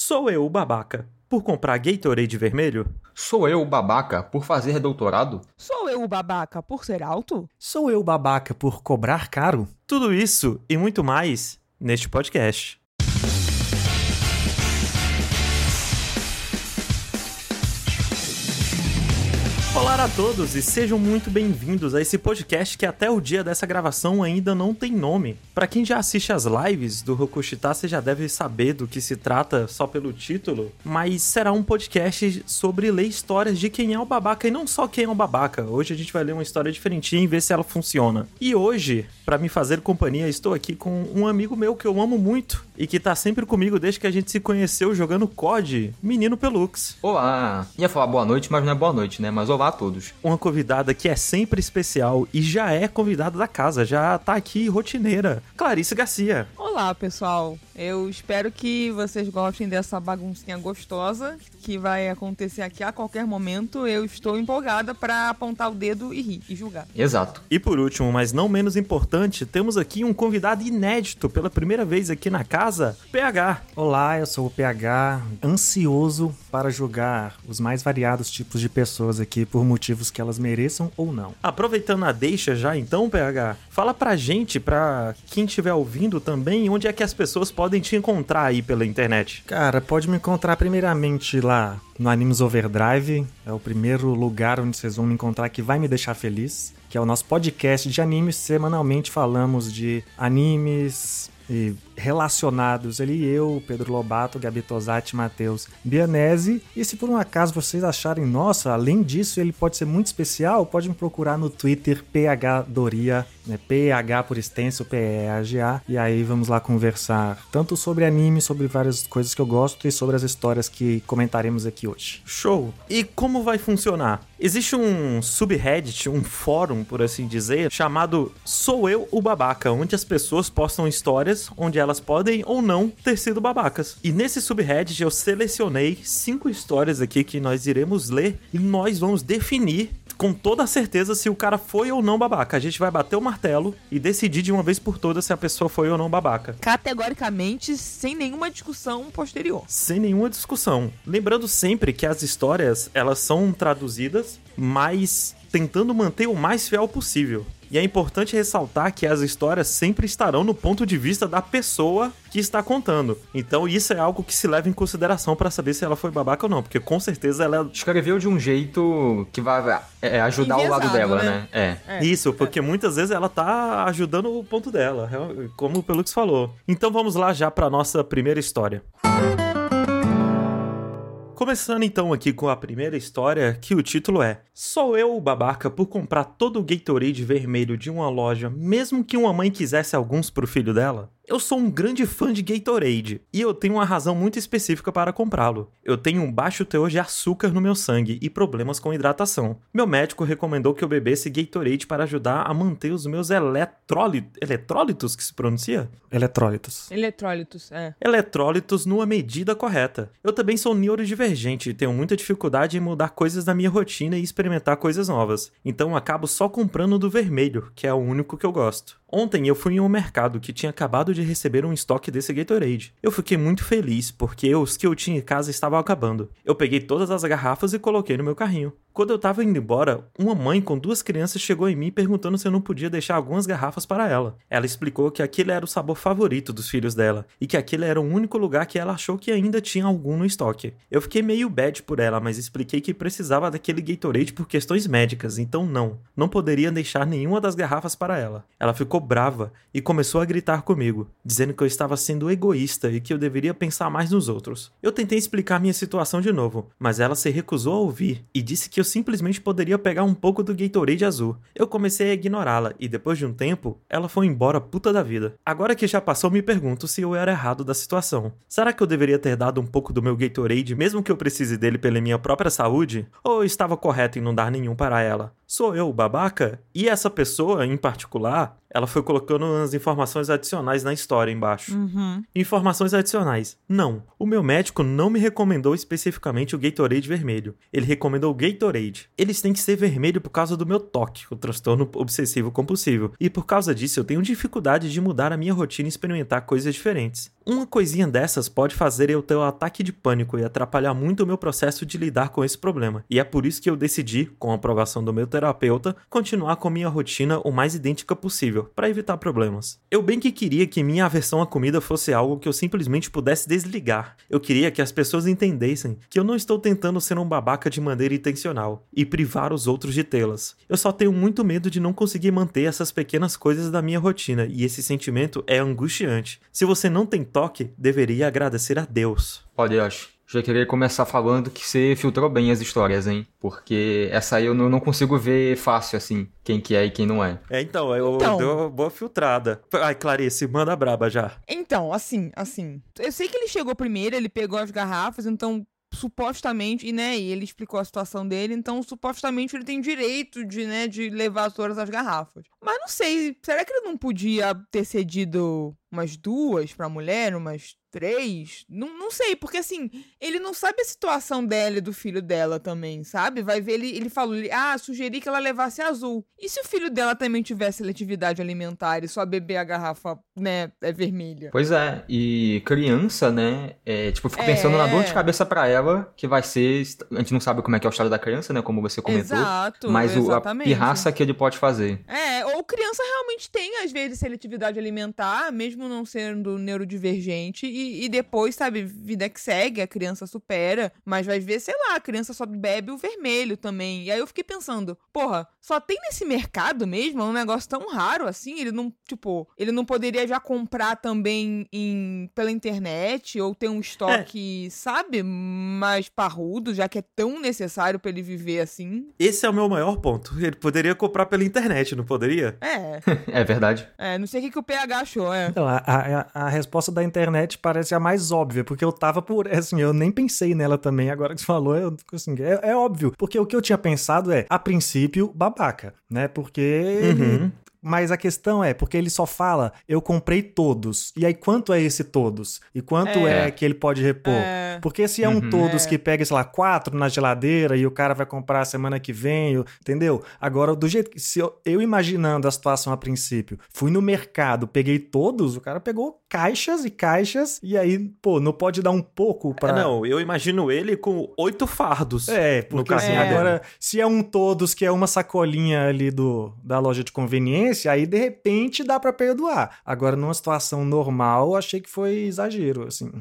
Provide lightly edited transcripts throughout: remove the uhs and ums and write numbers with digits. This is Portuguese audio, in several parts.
Sou eu o babaca por comprar Gatorade vermelho? Sou eu o babaca por fazer doutorado? Sou eu o babaca por ser alto? Sou eu o babaca por cobrar caro? Tudo isso e muito mais neste podcast. Olá a todos e sejam muito bem-vindos a esse podcast que até o dia dessa gravação ainda não tem nome. Pra quem já assiste as lives do Rokushita, você já deve saber do que se trata só pelo título, mas será um podcast sobre ler histórias de quem é o babaca e não só quem é o babaca. Hoje a gente vai ler uma história diferentinha e ver se ela funciona. E hoje, pra me fazer companhia, estou aqui com um amigo meu que eu amo muito e que tá sempre comigo desde que a gente se conheceu jogando COD, Menino Pelux. Olá! Ia falar boa noite, mas não é boa noite, né? Mas olá a todos. Uma convidada que é sempre especial e já é convidada da casa, já tá aqui rotineira, Clarice Garcia. Olá, pessoal. Eu espero que vocês gostem dessa baguncinha gostosa que vai acontecer aqui a qualquer momento. Eu estou empolgada pra apontar o dedo e rir e julgar. Exato. E por último, mas não menos importante, temos aqui um convidado inédito pela primeira vez aqui na casa, PH. Olá, eu sou o PH, ansioso para julgar os mais variados tipos de pessoas aqui por motivos que elas mereçam ou não. Aproveitando a deixa já então, PH, fala pra gente, pra quem estiver ouvindo também, onde é que as pessoas podem te encontrar aí pela internet? Cara, pode me encontrar primeiramente lá no Animes Overdrive, é o primeiro lugar onde vocês vão me encontrar que vai me deixar feliz, que é o nosso podcast de animes. Semanalmente falamos de animes e relacionados, ele e eu, Pedro Lobato, Gabi Tosati, Matheus Bianese. E se por um acaso vocês acharem, nossa, além disso ele pode ser muito especial, pode me procurar no Twitter, PHDoria, né? PH por extenso, PEAGA, e aí vamos lá conversar tanto sobre anime, sobre várias coisas que eu gosto e sobre as histórias que comentaremos aqui hoje. Show! E como vai funcionar? Existe um subreddit, um fórum, por assim dizer, chamado Sou Eu o Babaca, onde as pessoas postam histórias onde elas podem ou não ter sido babacas. E nesse subreddit eu selecionei 5 histórias aqui que nós iremos ler e nós vamos definir com toda a certeza se o cara foi ou não babaca. A gente vai bater o martelo e decidir de uma vez por todas se a pessoa foi ou não babaca. Categoricamente, sem nenhuma discussão posterior. Sem nenhuma discussão. Lembrando sempre que as histórias, elas são traduzidas, mas tentando manter o mais fiel possível. E é importante ressaltar que as histórias sempre estarão no ponto de vista da pessoa que está contando. Então isso é algo que se leva em consideração para saber se ela foi babaca ou não, porque com certeza ela Escreveu de um jeito que vai ajudar o lado dela, né? Isso, porque muitas vezes ela tá ajudando o ponto dela, como o Pelux falou. Então vamos lá já para nossa primeira história. Começando então aqui com a primeira história, que o título é: Sou eu o babaca por comprar todo o Gatorade vermelho de uma loja, mesmo que uma mãe quisesse alguns pro filho dela? Eu sou um grande fã de Gatorade, e eu tenho uma razão muito específica para comprá-lo. Eu tenho um baixo teor de açúcar no meu sangue e problemas com hidratação. Meu médico recomendou que eu bebesse Gatorade para ajudar a manter os meus eletrólitos, que se pronuncia? Eletrólitos. Eletrólitos numa medida correta. Eu também sou neurodivergente e tenho muita dificuldade em mudar coisas da minha rotina e experimentar coisas novas. Então eu acabo só comprando do vermelho, que é o único que eu gosto. Ontem eu fui em um mercado que tinha acabado de receber um estoque desse Gatorade. Eu fiquei muito feliz porque os que eu tinha em casa estavam acabando. Eu peguei todas as garrafas e coloquei no meu carrinho. Quando eu tava indo embora, uma mãe com 2 crianças chegou em mim perguntando se eu não podia deixar algumas garrafas para ela. Ela explicou que aquele era o sabor favorito dos filhos dela e que aquele era o único lugar que ela achou que ainda tinha algum no estoque. Eu fiquei meio bad por ela, mas expliquei que precisava daquele Gatorade por questões médicas, então não poderia deixar nenhuma das garrafas para ela. Ela ficou brava e começou a gritar comigo, dizendo que eu estava sendo egoísta e que eu deveria pensar mais nos outros. Eu tentei explicar minha situação de novo, mas ela se recusou a ouvir e disse que eu simplesmente poderia pegar um pouco do Gatorade azul. Eu comecei a ignorá-la e depois de um tempo, ela foi embora puta da vida. Agora que já passou, me pergunto se eu era errado da situação. Será que eu deveria ter dado um pouco do meu Gatorade, mesmo que eu precise dele pela minha própria saúde? Ou eu estava correto em não dar nenhum para ela? Sou eu o babaca? E essa pessoa, em particular, ela foi colocando umas informações adicionais na história embaixo. Informações adicionais. Não, o meu médico não me recomendou especificamente o Gatorade vermelho. Ele recomendou o Gatorade. Eles têm que ser vermelho por causa do meu TOC, o transtorno obsessivo compulsivo. E por causa disso eu tenho dificuldade de mudar a minha rotina e experimentar coisas diferentes. Uma coisinha dessas pode fazer eu ter um ataque de pânico e atrapalhar muito o meu processo de lidar com esse problema. E é por isso que eu decidi, com a aprovação do meu terapeuta, continuar com minha rotina o mais idêntica possível, para evitar problemas. Eu bem que queria que minha aversão à comida fosse algo que eu simplesmente pudesse desligar. Eu queria que as pessoas entendessem que eu não estou tentando ser um babaca de maneira intencional e privar os outros de tê-las. Eu só tenho muito medo de não conseguir manter essas pequenas coisas da minha rotina, e esse sentimento é angustiante. Se você não tem toque, deveria agradecer a Deus. Olha, eu acho. Já queria começar falando que você filtrou bem as histórias, hein? Porque essa aí eu não consigo ver fácil, assim, quem que é e quem não é. Então, eu dei uma boa filtrada. Ai, Clarice, manda braba já. Então, assim. Eu sei que ele chegou primeiro, ele pegou as garrafas, então supostamente, e ele explicou a situação dele, então supostamente ele tem direito de levar todas as garrafas. Mas não sei, será que ele não podia ter cedido umas 2 pra mulher, umas 3? Não sei, porque assim, ele não sabe a situação dela e do filho dela também, sabe? Vai ver, ele falou, sugeri que ela levasse azul. E se o filho dela também tivesse seletividade alimentar e só beber a garrafa, é vermelha? Pois é, e criança, eu fico pensando na dor de cabeça pra ela, que vai ser, a gente não sabe como é que é o estado da criança, como você comentou. Exato, mas exatamente. a pirraça que ele pode fazer. Ou criança realmente tem, às vezes, seletividade alimentar, mesmo não sendo neurodivergente, e depois, sabe, vida que segue, a criança supera, mas vai ver, sei lá, a criança só bebe o vermelho também. E aí eu fiquei pensando, porra, só tem nesse mercado mesmo? É um negócio tão raro assim? Ele não poderia já comprar também pela internet, ou ter um estoque, sabe, mais parrudo, já que é tão necessário pra ele viver assim? Esse é o meu maior ponto. Ele poderia comprar pela internet, não poderia? É verdade. Não sei o que o PH achou, Então, a resposta da internet parece a mais óbvia, porque eu tava eu nem pensei nela também, agora que você falou, assim, é óbvio, porque o que eu tinha pensado a princípio, babaca, porque Mas a questão é, porque ele só fala, eu comprei todos. E aí, quanto é esse todos? E quanto é que ele pode repor? Porque se é um todos que pega, sei lá, 4 na geladeira e o cara vai comprar semana que vem, entendeu? Agora, do jeito que... Se eu imaginando a situação a princípio, fui no mercado, peguei todos, o cara pegou caixas e caixas, e aí, pô, não pode dar um pouco pra... Não, eu imagino ele com 8 fardos. Porque assim, agora, se é um todos que é uma sacolinha ali da loja de conveniência, aí de repente dá pra perdoar. Agora, numa situação normal, achei que foi exagero, assim.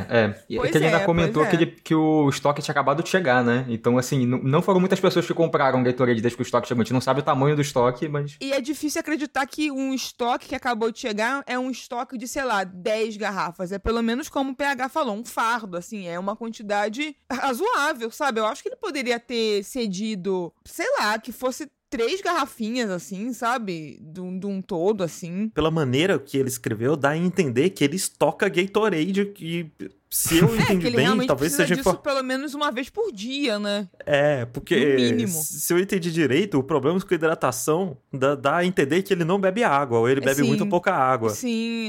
E que ele ainda comentou que o estoque tinha acabado de chegar, né? Então, assim, não foram muitas pessoas que compraram Gatorade desde que o estoque chegou. A gente não sabe o tamanho do estoque, mas... E é difícil acreditar que um estoque que acabou de chegar é um estoque de, sei lá, 10 garrafas. É pelo menos como o PH falou, um fardo, assim. É uma quantidade razoável, sabe? Eu acho que ele poderia ter cedido, sei lá, que fosse 3 garrafinhas, assim, sabe? De um todo, assim. Pela maneira que ele escreveu, dá a entender que ele estoca Gatorade e... Se eu entendi bem, talvez seja... disso pelo menos uma vez por dia, né? Porque... No mínimo. Se eu entendi direito, o problema com a hidratação dá a entender que ele não bebe água, ou ele bebe muito pouca água. Sim.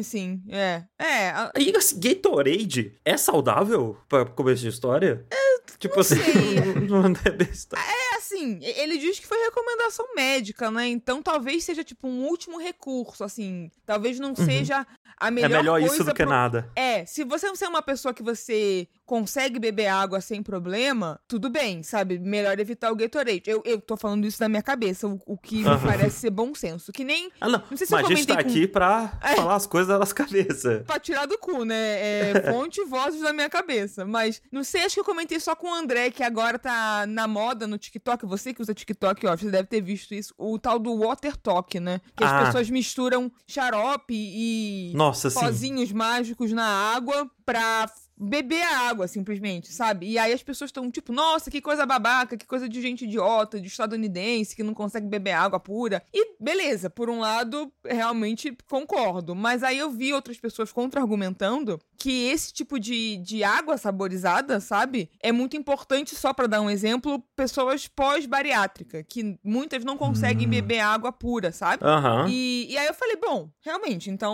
E assim, Gatorade é saudável pra começo de história? Tipo assim, não deve estar... Assim, ele diz que foi recomendação médica, né? Então talvez seja tipo um último recurso, assim. Talvez não seja a melhor coisa... É melhor isso do que nada. Se você é uma pessoa que você consegue beber água sem problema, tudo bem, sabe? Melhor evitar o Gatorade. Eu tô falando isso na minha cabeça, o que me parece ser bom senso. Que nem... não sei se mas a gente tá aqui pra falar as coisas da nossa cabeça. Pra tirar do cu, né? Fonte e vozes da minha cabeça. Mas, não sei, acho que eu comentei só com o André, que agora tá na moda no TikTok. Você que usa TikTok, ó, você deve ter visto isso. O tal do Water Talk, né? Que as pessoas misturam xarope e pozinhos mágicos na água pra beber a água, simplesmente, sabe? E aí as pessoas estão tipo, nossa, que coisa babaca, que coisa de gente idiota, de estadunidense, que não consegue beber água pura. E beleza, por um lado, realmente concordo. Mas aí eu vi outras pessoas contra-argumentando que esse tipo de água saborizada, sabe? É muito importante, só pra dar um exemplo, pessoas pós-bariátrica, que muitas não conseguem beber água pura, sabe? E aí eu falei, bom, realmente, então...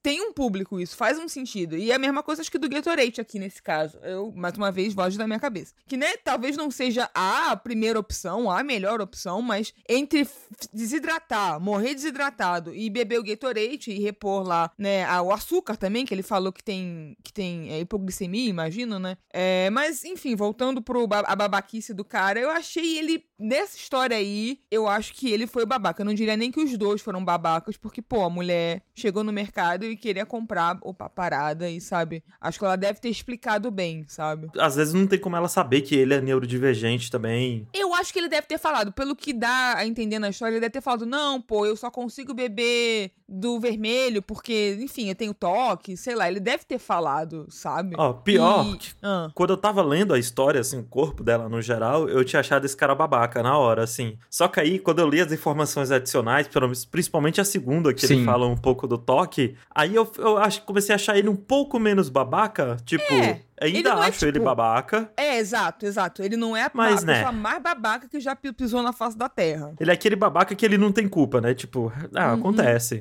tem um público isso, faz um sentido. E é a mesma coisa, acho que do Gatorade aqui nesse caso. Eu, mais uma vez, voz da minha cabeça. Que, né, talvez não seja a primeira opção, a melhor opção, mas entre desidratar, morrer desidratado e beber o Gatorade e repor lá, né, o açúcar também, que ele falou que tem hipoglicemia, imagino, né? Mas, enfim, voltando a babaquice do cara, eu achei ele, nessa história aí, eu acho que ele foi babaca. Eu não diria nem que os dois foram babacas, porque, pô, a mulher chegou no mercado e queria comprar a parada e, sabe, acho que ela deve ter explicado bem, sabe? Às vezes não tem como ela saber que ele é neurodivergente também. Eu acho que ele deve ter falado, pelo que dá a entender na história, ele deve ter falado, não, pô, eu só consigo beber do vermelho porque, enfim, eu tenho toque, sei lá, ele deve ter falado, sabe? Pior, quando eu tava lendo a história, assim, o corpo dela no geral, eu tinha achado esse cara babaca na hora, assim. Só que aí, quando eu li as informações adicionais, principalmente a segunda, que ele fala um pouco do toque, aí eu acho que comecei a achar ele um pouco menos babaca, tipo... Ainda acho ele babaca. Exato. Ele não é a pessoa mais babaca que já pisou na face da terra. Ele é aquele babaca que ele não tem culpa, né? Tipo, acontece.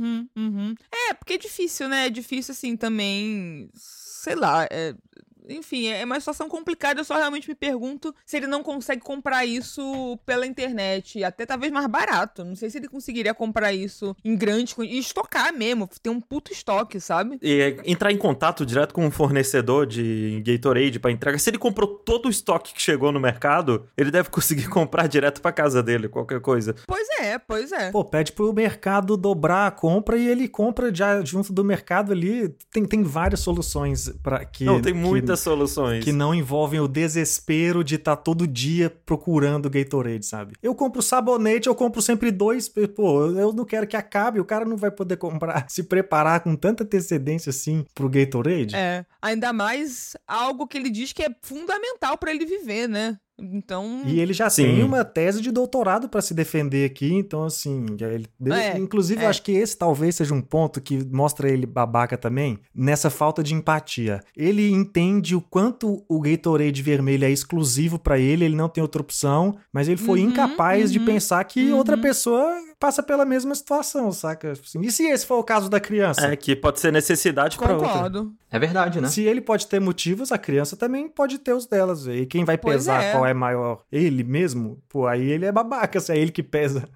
Porque é difícil, né? É difícil, assim, também... Sei lá, enfim, é uma situação complicada. Eu só realmente me pergunto se ele não consegue comprar isso pela internet, até talvez mais barato. Não sei se ele conseguiria comprar isso em grande e estocar mesmo, ter um puto estoque, sabe? E entrar em contato direto com um fornecedor de Gatorade pra entrega. Se ele comprou todo o estoque que chegou no mercado, ele deve conseguir comprar direto pra casa dele, qualquer coisa. Pois é. Pô, pede pro mercado dobrar a compra e ele compra já junto do mercado ali. Tem várias soluções para que... Não, tem muitas soluções. Que não envolvem o desespero de estar todo dia procurando Gatorade, sabe? Eu compro sabonete, eu compro sempre 2, pô, eu não quero que acabe, o cara não vai poder comprar, se preparar com tanta antecedência assim pro Gatorade. Ainda mais algo que ele diz que é fundamental pra ele viver, né? Então... E ele já tem uma tese de doutorado pra se defender aqui, então assim, inclusive eu acho que esse talvez seja um ponto que mostra ele babaca também, nessa falta de empatia. Ele entende o quanto o Gatorade vermelho é exclusivo pra ele não tem outra opção, mas ele foi incapaz de pensar que outra pessoa passa pela mesma situação, saca? Assim, e se esse for o caso da criança? Que pode ser necessidade pra outra. Concordo. É verdade, né? Se ele pode ter motivos, a criança também pode ter os delas. E quem vai pesar qual é maior? Ele mesmo? Pô, aí ele é babaca, se é ele que pesa.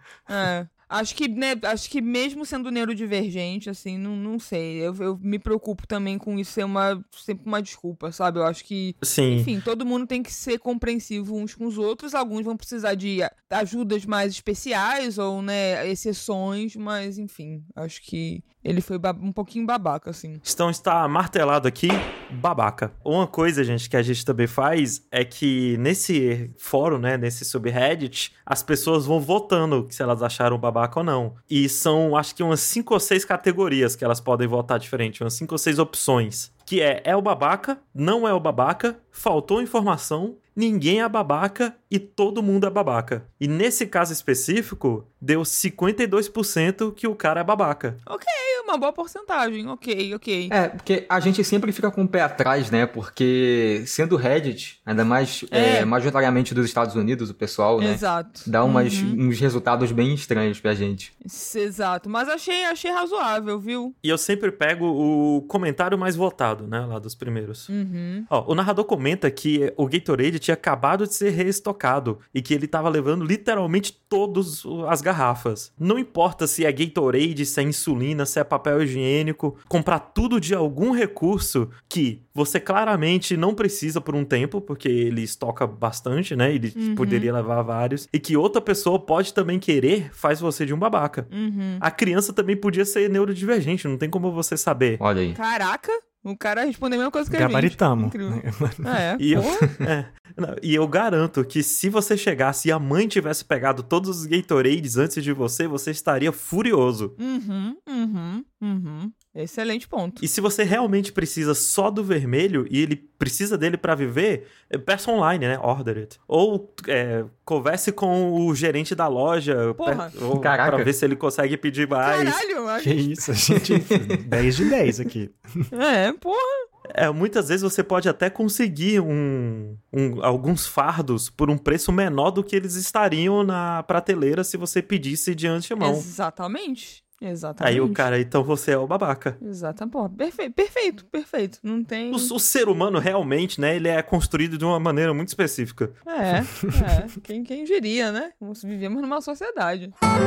Acho que mesmo sendo neurodivergente, assim, não sei. Eu me preocupo também com isso ser sempre uma desculpa, sabe? Eu acho que, enfim, todo mundo tem que ser compreensivo uns com os outros. Alguns vão precisar de ajudas mais especiais ou, né, exceções, mas, enfim, acho que ele foi um pouquinho babaca, assim. Então está martelado aqui, babaca. Uma coisa, gente, que a gente também faz é que nesse fórum, né, nesse subreddit, as pessoas vão votando se elas acharam babaca ou não. E são, acho que umas 5 ou 6 categorias que elas podem votar diferente, umas 5 ou 6 opções. Que é o babaca, não é o babaca, faltou informação, ninguém é babaca e todo mundo é babaca. E nesse caso específico, deu 52% que o cara é babaca. Ok, uma boa porcentagem, ok. Porque a gente sempre fica com o pé atrás, né? Porque sendo Reddit, ainda mais majoritariamente dos Estados Unidos, o pessoal, né? Exato. Dá uns resultados bem estranhos pra gente. Exato, mas achei razoável, viu? E eu sempre pego o comentário mais votado, né? Lá dos primeiros. O narrador comenta que o Gatorade tinha acabado de ser reestocado e que ele tava levando literalmente todas as garrafas. Não importa se é Gatorade, se é insulina, se é papel higiênico, comprar tudo de algum recurso que você claramente não precisa por um tempo, porque ele estoca bastante, né? Ele poderia levar vários. E que outra pessoa pode também querer, faz você de um babaca. A criança também podia ser neurodivergente, não tem como você saber. Olha aí. Caraca! O cara respondeu a mesma coisa que Gabaritamos. A gente. E eu garanto que se você chegasse e a mãe tivesse pegado todos os Gatorades antes de você estaria furioso. Excelente ponto. E se você realmente precisa só do vermelho e ele precisa dele pra viver, peça online, né? Order it. Ou converse com o gerente da loja pra ver se ele consegue pedir mais. Caralho, que isso, gente. 10 de 10 aqui. Muitas vezes você pode até conseguir alguns fardos por um preço menor do que eles estariam na prateleira se você pedisse de antemão. Exatamente. Exatamente. Aí o cara, então você é o babaca. Exato, pô, perfeito. Não tem... O ser humano realmente, né, ele é construído de uma maneira muito específica. Quem diria, né? Vivemos numa sociedade.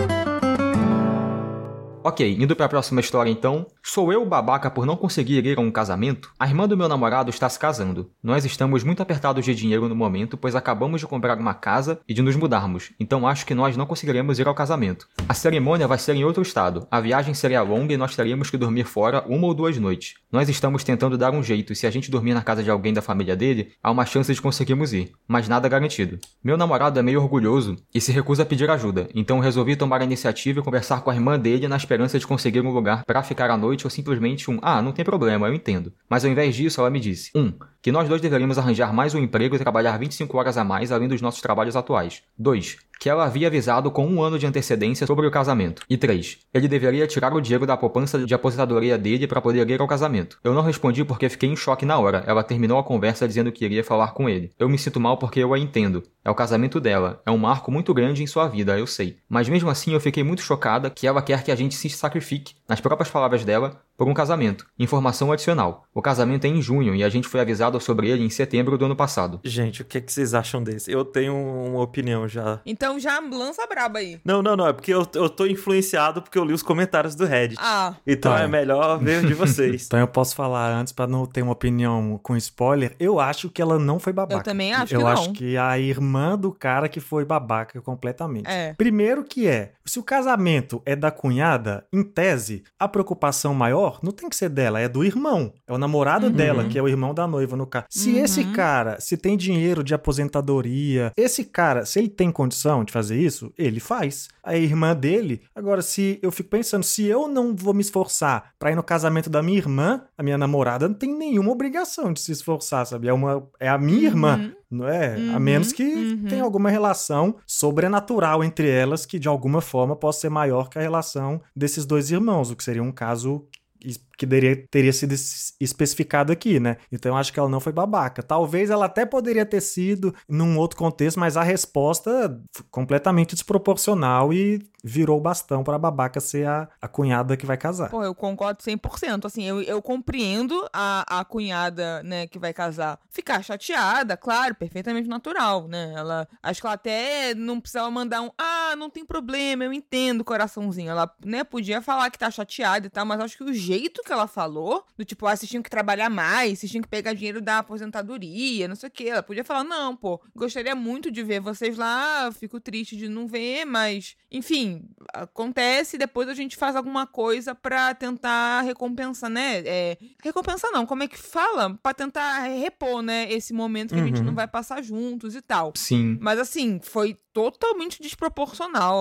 Ok, indo pra próxima história então. Sou eu babaca por não conseguir ir a um casamento? A irmã do meu namorado está se casando. Nós estamos muito apertados de dinheiro no momento, pois acabamos de comprar uma casa e de nos mudarmos, então acho que nós não conseguiremos ir ao casamento. A cerimônia vai ser em outro estado, a viagem seria longa e nós teríamos que dormir fora 1 ou 2 noites. Nós estamos tentando dar um jeito e se a gente dormir na casa de alguém da família dele, há uma chance de conseguirmos ir, mas nada garantido. Meu namorado é meio orgulhoso e se recusa a pedir ajuda, então resolvi tomar a iniciativa e conversar com a irmã dele na esperança de conseguir um lugar para ficar à noite ou simplesmente não tem problema, eu entendo. Mas ao invés disso, ela me disse: 1. Que nós dois deveríamos arranjar mais um emprego e trabalhar 25 horas a mais além dos nossos trabalhos atuais. 2. Que ela havia avisado com 1 ano de antecedência sobre o casamento. E 3. Ele deveria tirar o dinheiro da poupança de aposentadoria dele para poder ir ao casamento. Eu não respondi porque fiquei em choque na hora. Ela terminou a conversa dizendo que iria falar com ele. Eu me sinto mal porque eu a entendo. É o casamento dela. É um marco muito grande em sua vida, eu sei. Mas mesmo assim eu fiquei muito chocada que ela quer que a gente se sacrifique, nas próprias palavras dela, por um casamento. Informação adicional. O casamento é em junho e a gente foi avisado sobre ele em setembro do ano passado. Gente, o que vocês acham desse? Eu tenho uma opinião já. Então já lança a braba aí. Não, é porque eu tô influenciado porque eu li os comentários do Reddit. Então é melhor ver de vocês. Então eu posso falar antes pra não ter uma opinião com spoiler. Eu acho que ela não foi babaca. Eu também acho que não. Eu acho que a irmã do cara que foi babaca completamente. Primeiro se o casamento é da cunhada, em tese, a preocupação maior não tem que ser dela, é do irmão. É o namorado dela, que é o irmão da noiva no caso. Se esse cara, se tem dinheiro de aposentadoria, esse cara, se ele tem condição de fazer isso, ele faz. A irmã dele, agora se eu fico pensando, se eu não vou me esforçar pra ir no casamento da minha irmã, a minha namorada não tem nenhuma obrigação de se esforçar, sabe? É a minha irmã. Não é? A menos que tenha alguma relação sobrenatural entre elas que de alguma forma possa ser maior que a relação desses dois irmãos, o que seria um caso que teria sido especificado aqui, né? Então eu acho que ela não foi babaca. Talvez ela até poderia ter sido num outro contexto, mas a resposta completamente desproporcional e virou o bastão pra babaca ser a cunhada que vai casar. Pô, eu concordo 100%. Assim, eu compreendo a cunhada, né, que vai casar ficar chateada, claro, perfeitamente natural, né? Acho que ela até não precisava mandar não tem problema, eu entendo, coraçãozinho. Ela, né, podia falar que tá chateada e tal, mas acho que o jeito que ela falou, do tipo, vocês tinham que trabalhar mais, vocês tinham que pegar dinheiro da aposentadoria, não sei o que. Ela podia falar, não, pô, gostaria muito de ver vocês lá, fico triste de não ver, mas, enfim, acontece, depois a gente faz alguma coisa pra tentar recompensar, né? Recompensar não, como é que fala? Pra tentar repor, né, esse momento que a gente não vai passar juntos e tal. Sim. Mas assim, foi totalmente desproporcional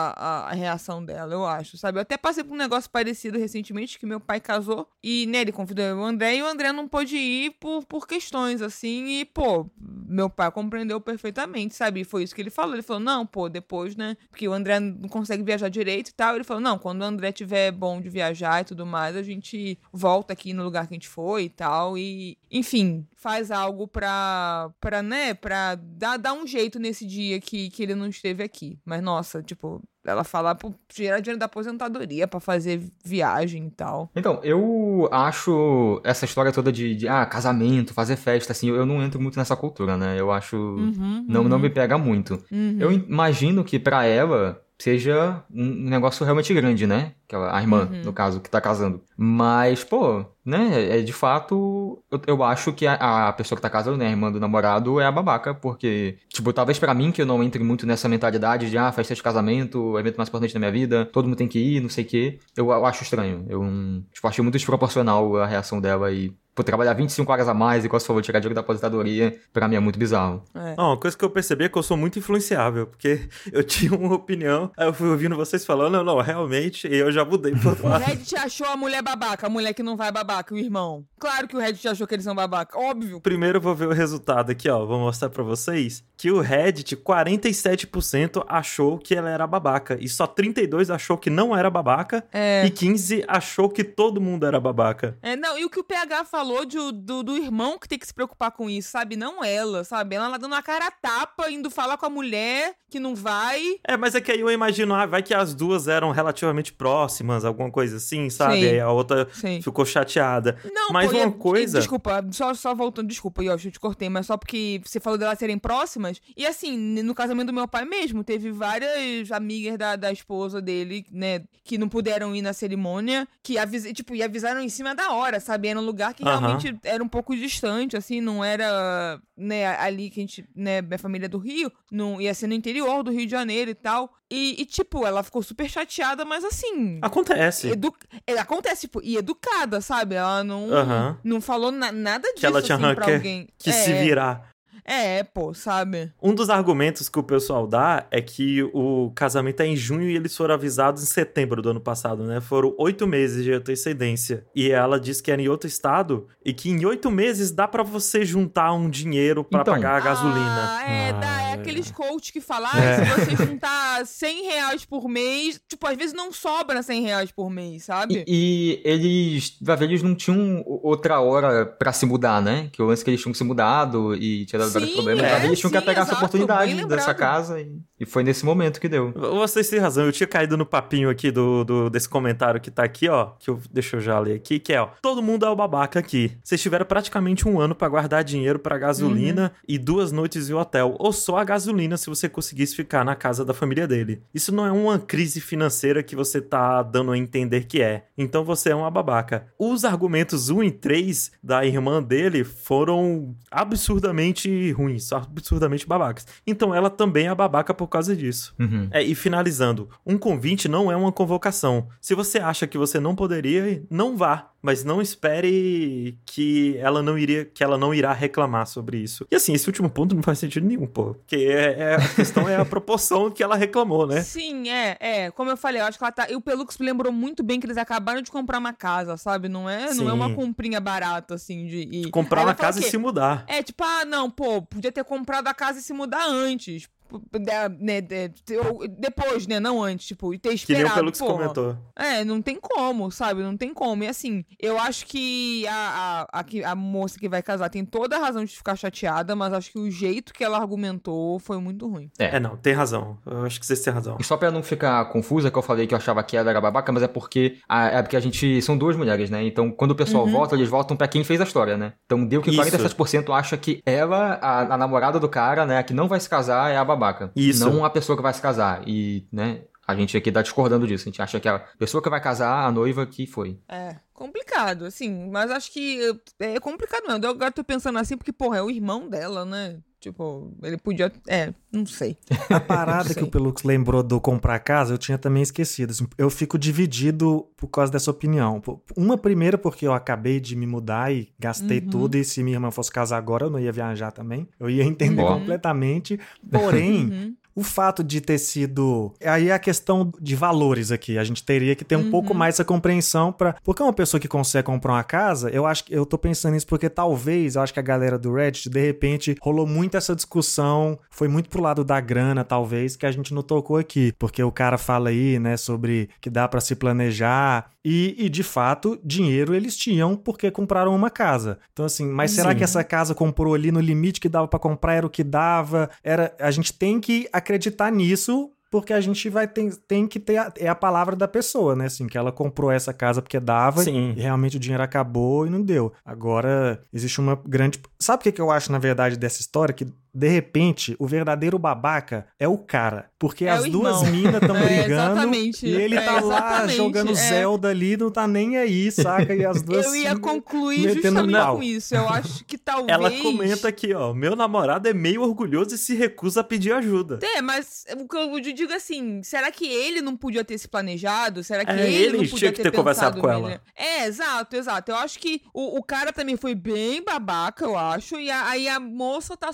a reação dela, eu acho, sabe? Eu até passei por um negócio parecido recentemente, que meu pai casou, e, né, ele convidou o André, e o André não pôde ir por questões, assim, e, pô, meu pai compreendeu perfeitamente, sabe? E foi isso que ele falou. Ele falou, não, pô, depois, né, porque o André não consegue viajar direito e tal, ele falou, não, quando o André tiver bom de viajar e tudo mais, a gente volta aqui no lugar que a gente foi e tal, e, enfim, faz algo pra né, pra dar um jeito nesse dia que ele não esteve aqui. Mas, nossa, tipo, ela falar pra tirar dinheiro da aposentadoria pra fazer viagem e tal. Então, eu acho essa história toda de casamento, fazer festa, assim, eu não entro muito nessa cultura, né? Eu acho... Não me pega muito. Eu imagino que pra ela seja um negócio realmente grande, né? A irmã, no caso, que tá casando. Mas, pô, né, de fato, eu acho que a pessoa que tá casando, né, a irmã do namorado, é a babaca, porque, tipo, talvez pra mim, que eu não entre muito nessa mentalidade de, festa de casamento, o evento mais importante da minha vida, todo mundo tem que ir, não sei o quê, eu acho estranho. Eu, tipo, achei muito desproporcional a reação dela e... Pô, trabalhar 25 horas a mais, igual você falou, tirar dinheiro da aposentadoria, pra mim é muito bizarro. Uma coisa que eu percebi é que eu sou muito influenciável, porque eu tinha uma opinião, aí eu fui ouvindo vocês falando, não, realmente, e eu já mudei pro outro lado. O Reddit achou a mulher babaca, a mulher que não vai babaca, o irmão. Claro que o Reddit achou que eles são babaca, óbvio. Primeiro eu vou ver o resultado aqui, ó, vou mostrar pra vocês, que o Reddit, 47% achou que ela era babaca, e só 32% achou que não era babaca, e 15% achou que todo mundo era babaca. Não, e o que o PH falou falou do irmão que tem que se preocupar com isso, sabe? Não ela, sabe? Ela dando uma cara a tapa, indo falar com a mulher que não vai. Mas é que aí eu imagino, vai que as duas eram relativamente próximas, alguma coisa assim, sabe? Sim. Aí a outra Sim. ficou chateada. Não, mas pô, uma coisa... Desculpa, só voltando, desculpa, Yoshi, eu te cortei, mas só porque você falou delas serem próximas. E assim, no casamento do meu pai mesmo, teve várias amigas da esposa dele, né, que não puderam ir na cerimônia, que avisaram em cima da hora, sabe? Era um lugar que realmente era um pouco distante, assim, não era, né, ali que a gente, né, minha família é do Rio, não ia ser no interior do Rio de Janeiro e tal. E tipo, ela ficou super chateada, mas assim... Acontece. Acontece, tipo, e educada, sabe? Ela não falou nada disso, que ela tinha assim, pra alguém. Que se virar. Pô, sabe? Um dos argumentos que o pessoal dá é que o casamento é em junho e eles foram avisados em setembro do ano passado, né? Foram 8 meses de antecedência. E ela disse que era em outro estado e que em 8 meses dá pra você juntar um dinheiro pra pagar a gasolina. É aqueles coach que falam, se você juntar R$100 por mês, tipo, às vezes não sobra R$100 por mês, sabe? E eles não tinham outra hora pra se mudar, né? Que o lance que eles tinham se mudado e tinha dado vários problemas. Eles tinham que pegar essa oportunidade dessa casa e foi nesse momento que deu. Vocês têm razão, eu tinha caído no papinho aqui desse comentário que tá aqui, ó, deixa eu já ler aqui, que é, ó, todo mundo é o babaca aqui. Vocês tiveram praticamente 1 ano pra guardar dinheiro pra gasolina e 2 noites em hotel, ou só a gasolina se você conseguisse ficar na casa da família dele. Isso não é uma crise financeira que você tá dando a entender que é. Então você é uma babaca. Os argumentos 1 e 3 da irmã dele foram absurdamente ruins, absurdamente babacas. Então ela também é babaca por causa disso. E finalizando, um convite não é uma convocação. Se você acha que você não poderia, não vá. Mas não espere que ela não irá reclamar sobre isso. E assim, esse último ponto não faz sentido nenhum, pô. Porque a questão é a proporção que ela reclamou, né? Sim, como eu falei, eu acho que ela tá... E o Pelux me lembrou muito bem que eles acabaram de comprar uma casa, sabe? Não é uma comprinha barata, assim, de comprar uma casa e se mudar. Tipo, não, pô, podia ter comprado a casa e se mudar antes. Depois, né? Não antes, tipo, e ter esperado. Que nem o Pelux comentou. Não tem como, sabe? Não tem como. E assim, eu acho que a moça que vai casar tem toda a razão de ficar chateada, mas acho que o jeito que ela argumentou foi muito ruim. Não, tem razão. Eu acho que vocês têm razão. E só pra não ficar confusa, que eu falei que eu achava que ela era babaca, mas é porque a gente... São 2 mulheres, né? Então, quando o pessoal vota, eles votam pra quem fez a história, né? Então, deu que 47% acha que ela, a namorada do cara, né? A que não vai se casar é a babaca. Isso. Não a pessoa que vai se casar. E, né, a gente aqui tá discordando disso. A gente acha que a pessoa que vai casar, a noiva que foi. Complicado, assim. Mas acho que é complicado mesmo. Eu agora tô pensando assim porque, porra, é o irmão dela, né? Tipo, ele podia... não sei. A parada que o Pelux lembrou do comprar casa, eu tinha também esquecido. Eu fico dividido por causa dessa opinião. Uma primeira porque eu acabei de me mudar e gastei tudo, e se minha irmã fosse casar agora, eu não ia viajar também. Eu ia entender completamente. Porém... O fato de ter sido... Aí é a questão de valores aqui. A gente teria que ter um pouco mais essa compreensão pra... Porque uma pessoa que consegue comprar uma casa, eu tô pensando nisso porque talvez, eu acho que a galera do Reddit, de repente, rolou muito essa discussão, foi muito pro lado da grana, talvez, que a gente não tocou aqui. Porque o cara fala aí, né, sobre que dá pra se planejar... E, de fato, dinheiro eles tinham porque compraram uma casa. Então, assim, mas será que essa casa comprou ali no limite que dava pra comprar, era o que dava? A gente tem que acreditar nisso, porque a gente tem que ter a palavra da pessoa, né? Assim, que ela comprou essa casa porque dava e realmente o dinheiro acabou e não deu. Agora, existe uma grande... Sabe o que eu acho, na verdade, dessa história? Que, de repente, o verdadeiro babaca é o cara. Porque as duas minas estão brigando e ele tá lá jogando Zelda ali, não tá nem aí, saca? E as duas... Eu ia concluir justamente com isso. Eu acho que talvez... Ela comenta aqui, ó, meu namorado é meio orgulhoso e se recusa a pedir ajuda. Mas o que eu digo assim, será que ele não podia ter se planejado? Será que ele não podia ter conversado com ela? Exato. Eu acho que o cara também foi bem babaca, eu acho, e aí a moça tá só tentando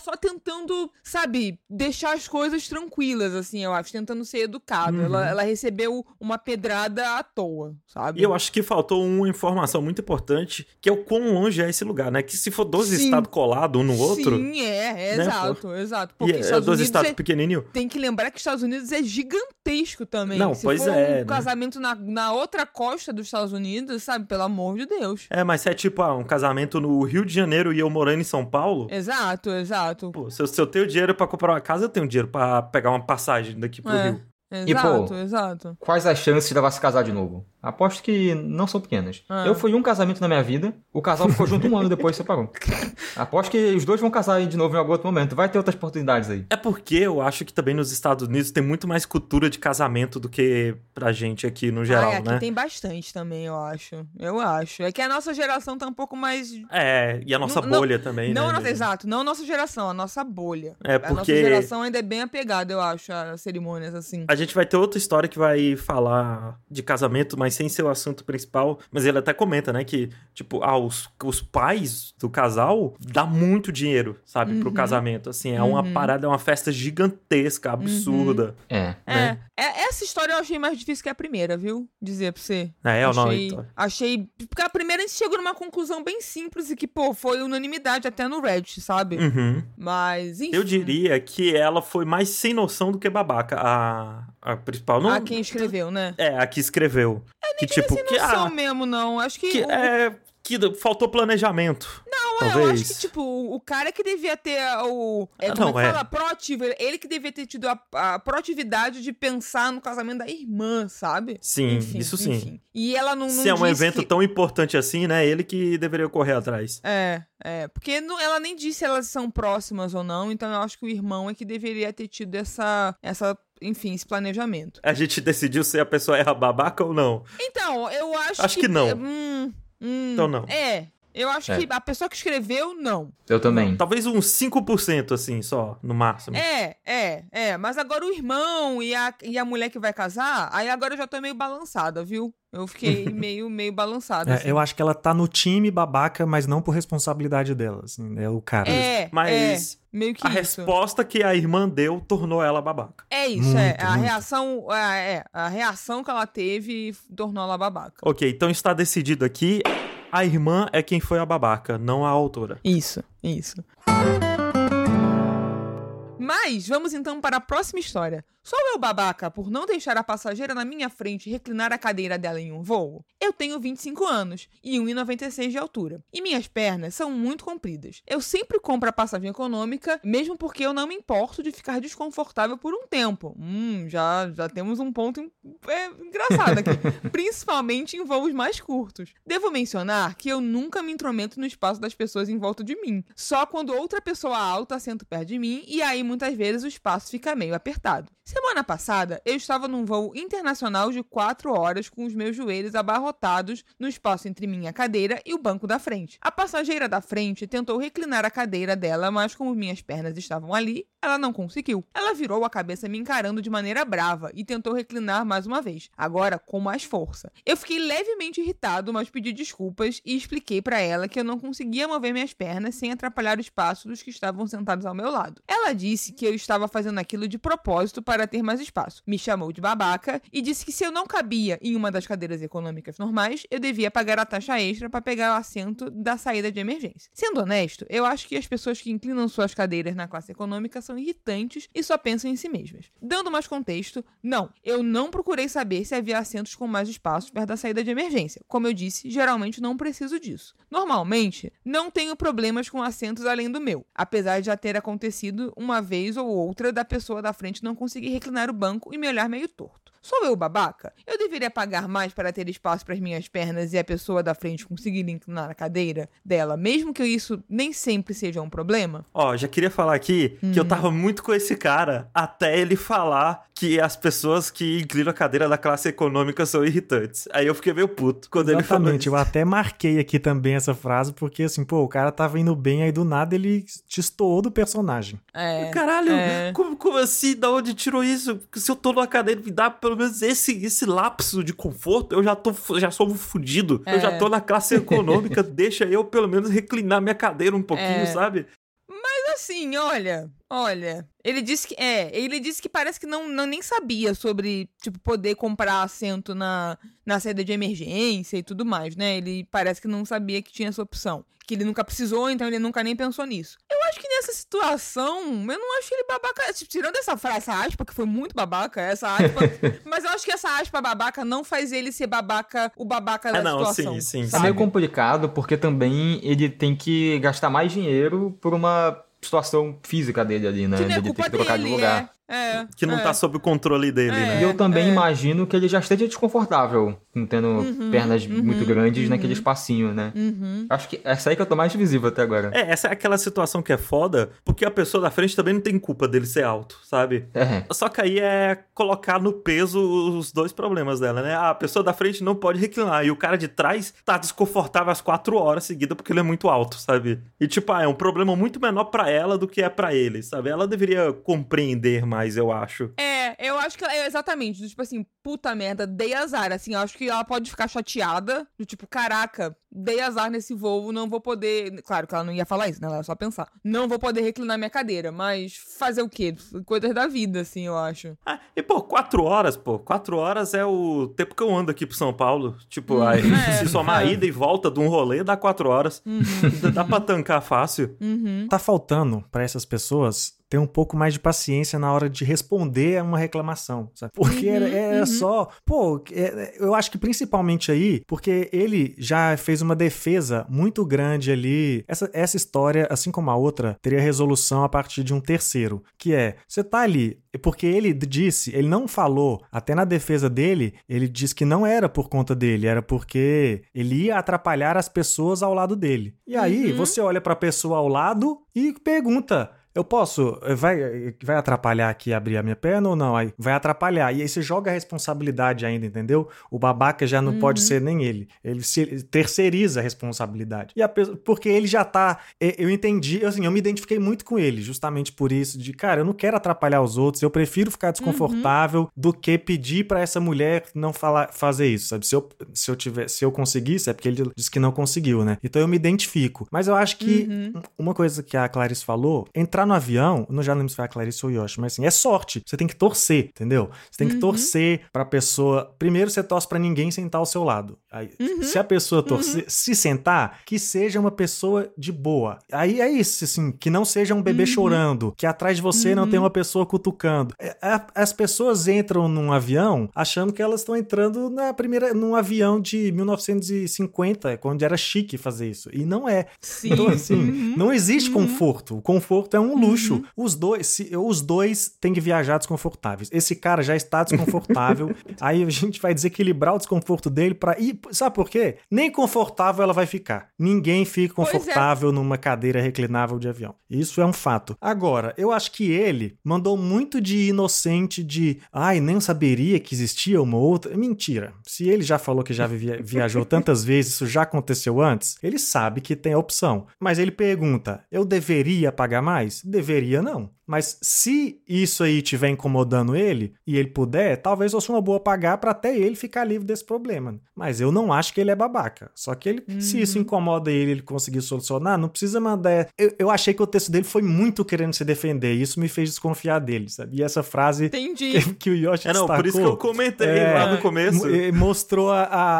tentando, sabe, deixar as coisas tranquilas, assim, eu acho, tentando ser educada. Ela recebeu uma pedrada à toa, sabe? E eu acho que faltou uma informação muito importante, que é o quão longe é esse lugar, né? Que se for 12 estados colados um no outro... Sim, né, exato. Porque Estados 12 estados pequenininho. Tem que lembrar que Estados Unidos é gigantesco também. Não, se pois for é, um casamento na outra costa dos Estados Unidos, sabe? Pelo amor de Deus. Mas se é tipo, um casamento no Rio de Janeiro e eu morando em São Paulo... Exato. Pô, se eu tenho dinheiro pra comprar uma casa, eu tenho dinheiro pra pegar uma passagem daqui pro Rio. Exato. Quais as chances de ela se casar de novo? Aposto que não são pequenas. Eu fui um casamento na minha vida, o casal ficou junto um ano depois e separou. Aposto que os dois vão casar de novo em algum outro momento. Vai ter outras oportunidades aí. É porque eu acho que também nos Estados Unidos tem muito mais cultura de casamento do que pra gente aqui no geral, aqui né? tem bastante também, eu acho. É que a nossa geração tá um pouco mais... E a nossa bolha também, né? Exato, não a nossa geração, a nossa bolha. Porque... A nossa geração ainda é bem apegada, eu acho, a cerimônias assim. A gente vai ter outra história que vai falar de casamento, mas sem ser o assunto principal. Mas ele até comenta, né, que, tipo, os pais do casal dá muito dinheiro, sabe, pro casamento. Assim, é uma parada, é uma festa gigantesca, absurda. Né? Essa história eu achei mais difícil que a primeira, viu? Dizer pra você. Achei... Porque a primeira a gente chegou numa conclusão bem simples e que, pô, foi unanimidade até no Reddit, sabe? Mas, enfim. Eu diria que ela foi mais sem noção do que babaca, a principal. Não... A quem escreveu, né? A que escreveu. Que tipo, sem noção mesmo, não. Acho que... que faltou planejamento. Não, eu acho que, tipo, o cara que devia ter proativo, ele que devia ter tido a proatividade de pensar no casamento da irmã, sabe? Sim, isso sim. Enfim. E ela não Se é um evento tão importante assim, né? Ele que deveria correr atrás. Porque ela nem disse se elas são próximas ou não, então eu acho que o irmão é que deveria ter tido enfim, esse planejamento. A gente decidiu se a pessoa é a babaca ou não. Então, eu acho que não. Então não. Eu acho que a pessoa que escreveu, não. Eu também. Talvez uns 5%, assim, só, no máximo. Mas agora o irmão e a mulher que vai casar, aí agora eu já tô meio balançada, viu? Eu fiquei meio balançada. Assim. Eu acho que ela tá no time babaca, mas não por responsabilidade dela, assim, é o cara. Mas meio que a resposta que a irmã deu tornou ela babaca. É isso, A reação, a reação que ela teve tornou ela babaca. Ok, então está decidido aqui. A irmã é quem foi a babaca, não a autora. Isso. Mas vamos então para a próxima história. Sou eu babaca por não deixar a passageira na minha frente reclinar a cadeira dela em um voo? Eu tenho 25 anos e 1,96 de altura. E minhas pernas são muito compridas. Eu sempre compro a passagem econômica, mesmo porque eu não me importo de ficar desconfortável por um tempo. Já temos um ponto engraçado aqui. Principalmente em voos mais curtos. Devo mencionar que eu nunca me intrometo no espaço das pessoas em volta de mim. Só quando outra pessoa alta senta perto de mim e aí muitas vezes o espaço fica meio apertado. Semana passada, eu estava num voo internacional de 4 horas com os meus joelhos abarrotados no espaço entre minha cadeira e o banco da frente. A passageira da frente tentou reclinar a cadeira dela, mas como minhas pernas estavam ali, ela não conseguiu. Ela virou a cabeça me encarando de maneira brava e tentou reclinar mais uma vez, agora com mais força. Eu fiquei levemente irritado, mas pedi desculpas e expliquei para ela que eu não conseguia mover minhas pernas sem atrapalhar o espaço dos que estavam sentados ao meu lado. Ela disse que eu estava fazendo aquilo de propósito para ter mais espaço. Me chamou de babaca e disse que se eu não cabia em uma das cadeiras econômicas normais, eu devia pagar a taxa extra para pegar o assento da saída de emergência. Sendo honesto, eu acho que as pessoas que inclinam suas cadeiras na classe econômica são irritantes e só pensam em si mesmas. Dando mais contexto, eu não procurei saber se havia assentos com mais espaço perto da saída de emergência. Como eu disse, geralmente não preciso disso. Normalmente, não tenho problemas com assentos além do meu, apesar de já ter acontecido uma vez ou outra da pessoa da frente não conseguir reclinar o banco e me olhar meio torto. Sou eu babaca? Eu deveria pagar mais para ter espaço para as minhas pernas e a pessoa da frente conseguir inclinar a cadeira dela, mesmo que isso nem sempre seja um problema? Já queria falar aqui que eu tava muito com esse cara até ele falar que as pessoas que inclinam a cadeira da classe econômica são irritantes. Aí eu fiquei meio puto quando ele falou isso. Eu até marquei aqui também essa frase, porque assim, o cara tava indo bem, aí do nada ele destoou do personagem. Caralho, como assim? Da onde tirou isso? Se eu tô numa cadeira, me dá pelo menos esse lapso de conforto, eu já sou fudido. Eu já tô na classe econômica, deixa eu pelo menos reclinar minha cadeira um pouquinho, sabe? Mas assim, olha, ele disse que parece que não nem sabia sobre, tipo, poder comprar assento na saída de emergência e tudo mais, né? Ele parece que não sabia que tinha essa opção. Que ele nunca precisou, então ele nunca nem pensou nisso. Eu acho que nessa situação, eu não acho ele babaca. Tipo, tirando essa aspa, que foi muito babaca, essa aspa. Mas eu acho que essa aspa babaca não faz ele ser babaca, o babaca da situação. Sim. É meio complicado, porque também ele tem que gastar mais dinheiro por uma situação física dele ali, né? Que não é ele culpa tem que trocar dele, de lugar. Que não tá sob o controle dele, né? E eu também imagino que ele já esteja desconfortável, tendo pernas muito grandes naquele espacinho, né? Acho que essa aí que eu tô mais visível até agora. Essa é aquela situação que é foda, porque a pessoa da frente também não tem culpa dele ser alto, sabe? Só que aí é colocar no peso os dois problemas dela, né? A pessoa da frente não pode reclinar, e o cara de trás tá desconfortável às 4 horas seguidas porque ele é muito alto, sabe? E tipo, é um problema muito menor pra ela do que é pra ele, sabe? Ela deveria compreender mais, eu acho. Eu acho que exatamente, tipo assim, puta merda, dei azar, assim, eu acho que ela pode ficar chateada, do tipo, caraca, dei azar nesse voo, não vou poder, claro que ela não ia falar isso, né, ela ia só pensar, não vou poder reclinar minha cadeira, mas fazer o quê? Coisas da vida, assim, eu acho. E 4 horas é o tempo que eu ando aqui pro São Paulo, tipo, aí, se somar a ida e volta de um rolê, dá 4 horas, dá pra tancar fácil. Tá faltando pra essas pessoas ter um pouco mais de paciência na hora de responder a uma reclamação, sabe? Porque era só... eu acho que principalmente aí, porque ele já fez uma defesa muito grande ali. Essa história, assim como a outra, teria resolução a partir de um terceiro, que é, você tá ali, porque ele não falou, até na defesa dele, ele disse que não era por conta dele, era porque ele ia atrapalhar as pessoas ao lado dele. E aí, você olha pra pessoa ao lado e pergunta... Eu posso... Vai atrapalhar aqui abrir a minha perna ou não? Aí vai atrapalhar. E aí você joga a responsabilidade ainda, entendeu? O babaca já não pode ser nem ele. Ele terceiriza a responsabilidade. Porque ele já tá... Eu entendi... Assim, eu me identifiquei muito com ele, justamente por isso. De, cara, eu não quero atrapalhar os outros. Eu prefiro ficar desconfortável do que pedir pra essa mulher não fazer isso, sabe? Se eu conseguisse, é porque ele disse que não conseguiu, né? Então eu me identifico. Mas eu acho que uma coisa que a Clarice falou... Entrar no avião, não já lembro se foi a Clarice ou o Yoshi, mas assim, é sorte. Você tem que torcer, entendeu? Você tem que torcer pra pessoa... Primeiro você torce pra ninguém sentar ao seu lado. Aí, se a pessoa torcer, se sentar, que seja uma pessoa de boa. Aí é isso, assim, que não seja um bebê chorando, que atrás de você não tem uma pessoa cutucando. As pessoas entram num avião achando que elas estão entrando num avião de 1950, quando era chique fazer isso. E não é. Sim. Então, assim, não existe conforto. O conforto é um luxo. Os dois têm que viajar desconfortáveis. Esse cara já está desconfortável. Aí a gente vai desequilibrar o desconforto dele pra ir. Sabe por quê? Nem confortável ela vai ficar. Ninguém fica confortável numa cadeira reclinável de avião. Isso é um fato. Agora, eu acho que ele mandou muito de inocente de nem saberia que existia uma outra. Mentira. Se ele já falou que já viajou tantas vezes, isso já aconteceu antes, ele sabe que tem a opção. Mas ele pergunta, eu deveria pagar mais? Deveria não. Mas se isso aí estiver incomodando ele e ele puder, talvez fosse uma boa pagar para até ele ficar livre desse problema. Mas eu não acho que ele é babaca. Só que ele, se isso incomoda ele conseguir solucionar, não precisa mandar... Eu achei que o texto dele foi muito querendo se defender e isso me fez desconfiar dele, sabe? E essa frase que o Yoshi destacou... por isso que eu comentei lá no começo. Mostrou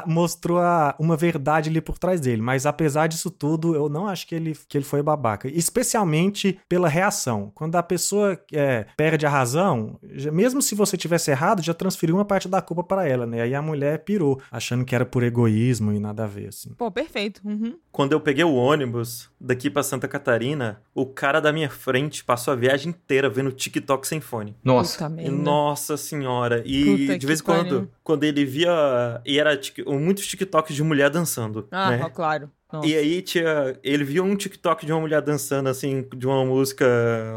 uma verdade ali por trás dele. Mas apesar disso tudo, eu não acho que ele foi babaca. Especialmente pela reação. Quando a pessoa perde a razão, mesmo se você tivesse errado, já transferiu uma parte da culpa para ela, né? Aí a mulher pirou, achando que era por egoísmo e nada a ver, assim. Pô, perfeito. Quando eu peguei o ônibus daqui pra Santa Catarina, o cara da minha frente passou a viagem inteira vendo TikTok sem fone. Nossa. Nossa senhora. E de vez em quando ele via... E era muitos TikToks de mulher dançando. Né? Claro. Nossa. E aí ele viu um TikTok de uma mulher dançando, assim, de uma música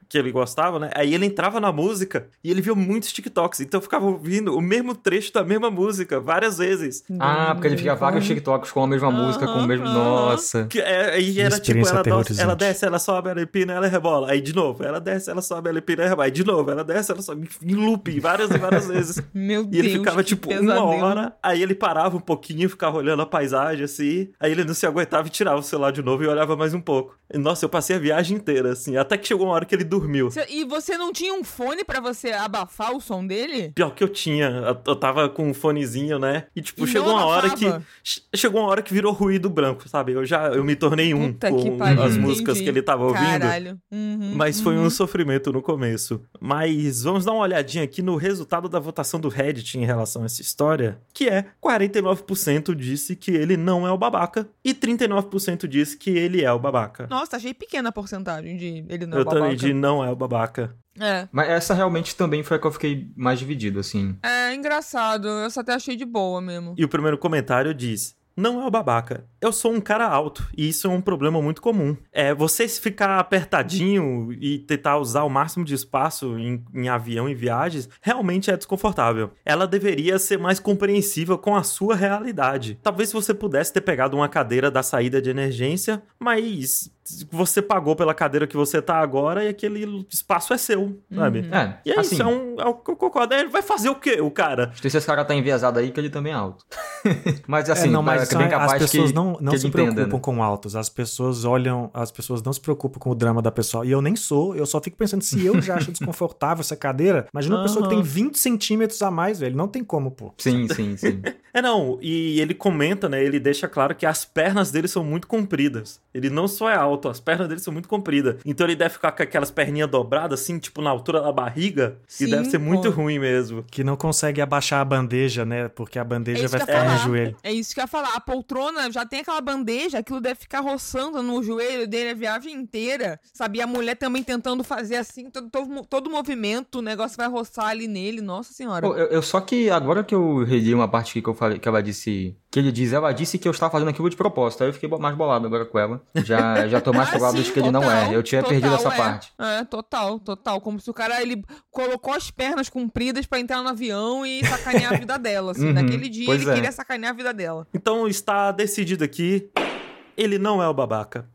que ele gostava, né? Aí ele entrava na música e ele viu muitos TikToks. Então eu ficava ouvindo o mesmo trecho da mesma música várias vezes. Porque ele via vários TikToks com a mesma música, com o mesmo... Nossa. Aí era tipo, ela desce, ela sobe, ela empina, ela rebola. Aí de novo, ela desce, ela sobe, ela empina, ela rebola. Aí de novo, ela desce, ela sobe, em loop, várias e várias vezes. Meu e Deus, ele ficava tipo pesadelo. 1 hora, aí ele parava um pouquinho, ficava olhando a paisagem assim, aí ele não se aguentava e tirava o celular de novo e olhava mais um pouco. E, nossa, eu passei a viagem inteira, assim, até que chegou uma hora que ele dormiu. E você não tinha um fone pra você abafar o som dele? Pior que eu tinha, eu tava com um fonezinho, né? E tipo, E chegou não uma hora abafava? Chegou uma hora que virou ruído branco, sabe? Eu me tornei Puta com que pariu, as músicas entendi. que ele tava ouvindo. Caralho. Mas foi um sofrimento no começo. Mas vamos dar uma olhadinha aqui no resultado da votação do Reddit em relação a essa história, que é 49% disse que ele não é o babaca e 39% disse que ele é o babaca. Nossa, achei pequena a porcentagem de ele não Eu babaca. também de não é o babaca. É. Mas essa realmente também foi a que eu fiquei mais dividido, assim. É engraçado, eu só até achei de boa mesmo. E o primeiro comentário diz: não é o babaca. Eu sou um cara alto e isso é um problema muito comum. Você ficar apertadinho e tentar usar o máximo de espaço em avião e viagens realmente é desconfortável. Ela deveria ser mais compreensiva com a sua realidade. Talvez você pudesse ter pegado uma cadeira da saída de emergência, mas você pagou pela cadeira que você tá agora e aquele espaço é seu, sabe? E é assim, isso, é o que eu concordo. Ele vai fazer o quê, o cara? Se esse cara tá enviesado aí, que ele também é alto. Mas assim, mas é bem capaz as pessoas que, não que se ele preocupam entenda, né? com altos. As pessoas não se preocupam com o drama da pessoa. E eu nem sou, eu só fico pensando, se eu já acho desconfortável essa cadeira, imagina uma pessoa que tem 20 centímetros a mais, velho. Não tem como, pô. Sim. E ele comenta, né, ele deixa claro que as pernas dele são muito compridas. Ele não só é alto, as pernas dele são muito compridas. Então ele deve ficar com aquelas perninhas dobradas, assim, tipo na altura da barriga. Sim, e deve ser muito ruim mesmo. Que não consegue abaixar a bandeja, né? Porque a bandeja vai ficar no joelho. É isso que eu ia falar. A poltrona já tem aquela bandeja, aquilo deve ficar roçando no joelho dele a viagem inteira, sabe? E a mulher também tentando fazer assim, todo movimento, o negócio vai roçar ali nele. Nossa senhora. Pô, eu só que agora que eu reli uma parte que eu falei, que ela disse que eu estava fazendo aquilo de propósito. Aí eu fiquei mais bolado agora com ela. Já tô mais pro lado de que ele não é. Eu tinha perdido essa parte. Total. Como se o cara, ele colocou as pernas compridas pra entrar no avião e sacanear a vida dela, assim. Naquele dia ele queria sacanear a vida dela. Então está decidido aqui, ele não é o babaca.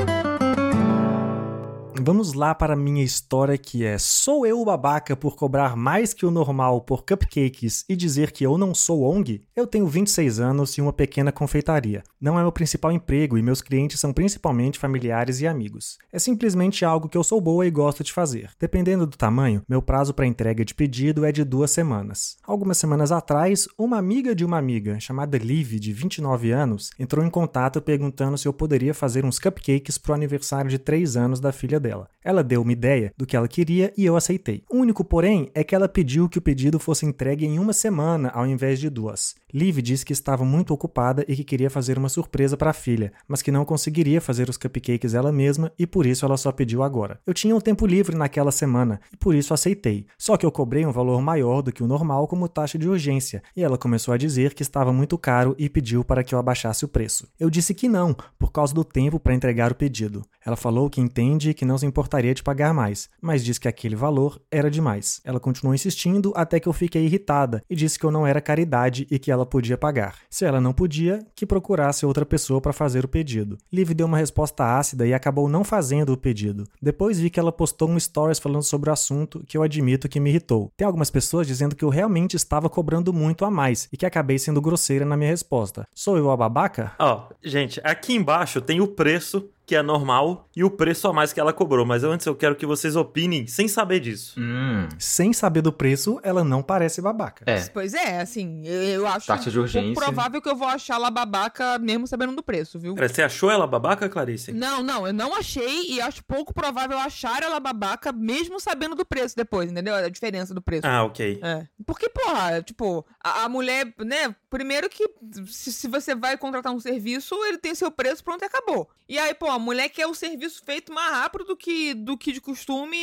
Vamos lá para a minha história, que é: sou eu o babaca por cobrar mais que o normal por cupcakes e dizer que eu não sou ONG? Eu tenho 26 anos e uma pequena confeitaria. Não é meu principal emprego e meus clientes são principalmente familiares e amigos. É simplesmente algo que eu sou boa e gosto de fazer. Dependendo do tamanho, meu prazo para entrega de pedido é de 2 semanas. Algumas semanas atrás, uma amiga de uma amiga, chamada Liv, de 29 anos, entrou em contato perguntando se eu poderia fazer uns cupcakes pro aniversário de 3 anos da filha dela. Ela deu uma ideia do que ela queria e eu aceitei. O único porém é que ela pediu que o pedido fosse entregue em 1 semana ao invés de 2. Liv disse que estava muito ocupada e que queria fazer uma surpresa para a filha, mas que não conseguiria fazer os cupcakes ela mesma e por isso ela só pediu agora. Eu tinha um tempo livre naquela semana e por isso aceitei. Só que eu cobrei um valor maior do que o normal como taxa de urgência e ela começou a dizer que estava muito caro e pediu para que eu abaixasse o preço. Eu disse que não, por causa do tempo para entregar o pedido. Ela falou que entende e que não se importaria de pagar mais, mas disse que aquele valor era demais. Ela continuou insistindo até que eu fiquei irritada e disse que eu não era caridade e que ela podia pagar. Se ela não podia, que procurasse outra pessoa para fazer o pedido. Liv deu uma resposta ácida e acabou não fazendo o pedido. Depois vi que ela postou um stories falando sobre o assunto que eu admito que me irritou. Tem algumas pessoas dizendo que eu realmente estava cobrando muito a mais e que acabei sendo grosseira na minha resposta. Sou eu a babaca? Gente, aqui embaixo tem o preço que é normal e o preço a mais que ela cobrou. Mas antes eu quero que vocês opinem sem saber disso. Sem saber do preço, ela não parece babaca. Pois é, assim, eu acho taxa de urgência. pouco provável que eu vou achar ela babaca mesmo sabendo do preço, viu? Você achou ela babaca, Clarice? Não, eu não achei e acho pouco provável eu achar ela babaca mesmo sabendo do preço depois, entendeu? A diferença do preço. Ok. Porque, porra, tipo, a mulher, né, primeiro que se você vai contratar um serviço, ele tem seu preço, pronto e acabou. E aí, pô, a mulher quer o serviço feito mais rápido do que de costume.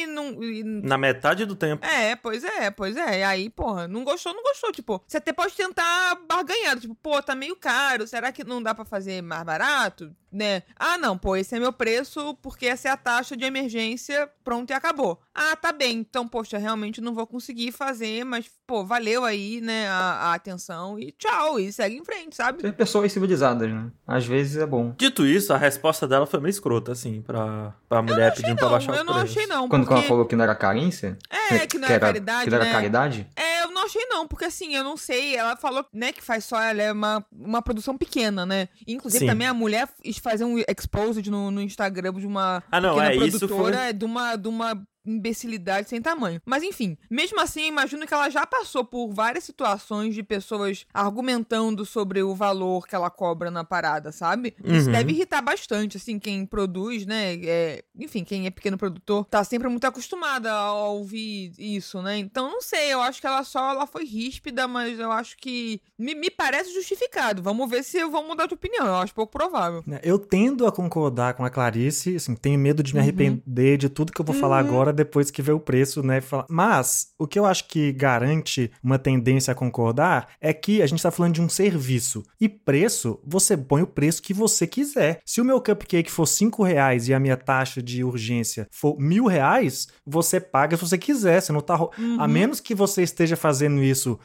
Na metade do tempo. Pois é. E aí, porra, não gostou. Tipo, você até pode tentar barganhar. Tipo, pô, tá meio caro. Será que não dá pra fazer mais barato? né? Ah, não, pô, esse é meu preço porque essa é a taxa de emergência, pronto e acabou. Ah, tá bem, então, poxa, realmente não vou conseguir fazer, mas, pô, valeu aí, né, a atenção e tchau, e segue em frente, sabe? Ser pessoas civilizadas, né? Às vezes é bom. Dito isso, a resposta dela foi meio escrota, assim, pra mulher pedindo pra baixar o preço. Eu não achei não, Quando porque... ela falou que não era carência? Que não era caridade, que não era né? caridade? Eu não achei não, porque assim, eu não sei, ela falou, né, que faz só, ela é uma produção pequena, né? Inclusive Sim. também a mulher fazer um exposed no Instagram de uma não, pequena isso produtora, foi... de uma imbecilidade sem tamanho. Mas enfim, mesmo assim, eu imagino que ela já passou por várias situações de pessoas argumentando sobre o valor que ela cobra na parada, sabe? Isso deve irritar bastante, assim, quem produz, né? Enfim, quem é pequeno produtor tá sempre muito acostumada a ouvir isso, né? Então, não sei, eu acho que ela foi ríspida, mas eu acho que me parece justificado. Vamos ver se eu vou mudar de opinião, eu acho pouco provável. Eu tendo a concordar com a Clarice, assim, tenho medo de me arrepender de tudo que eu vou falar agora, depois que vê o preço, né? Mas o que eu acho que garante uma tendência a concordar é que a gente tá falando de um serviço. E preço, você põe o preço que você quiser. Se o meu cupcake for R$5 e a minha taxa de urgência for R$1.000, você paga se você quiser. Você não tá... A menos que você esteja fazendo isso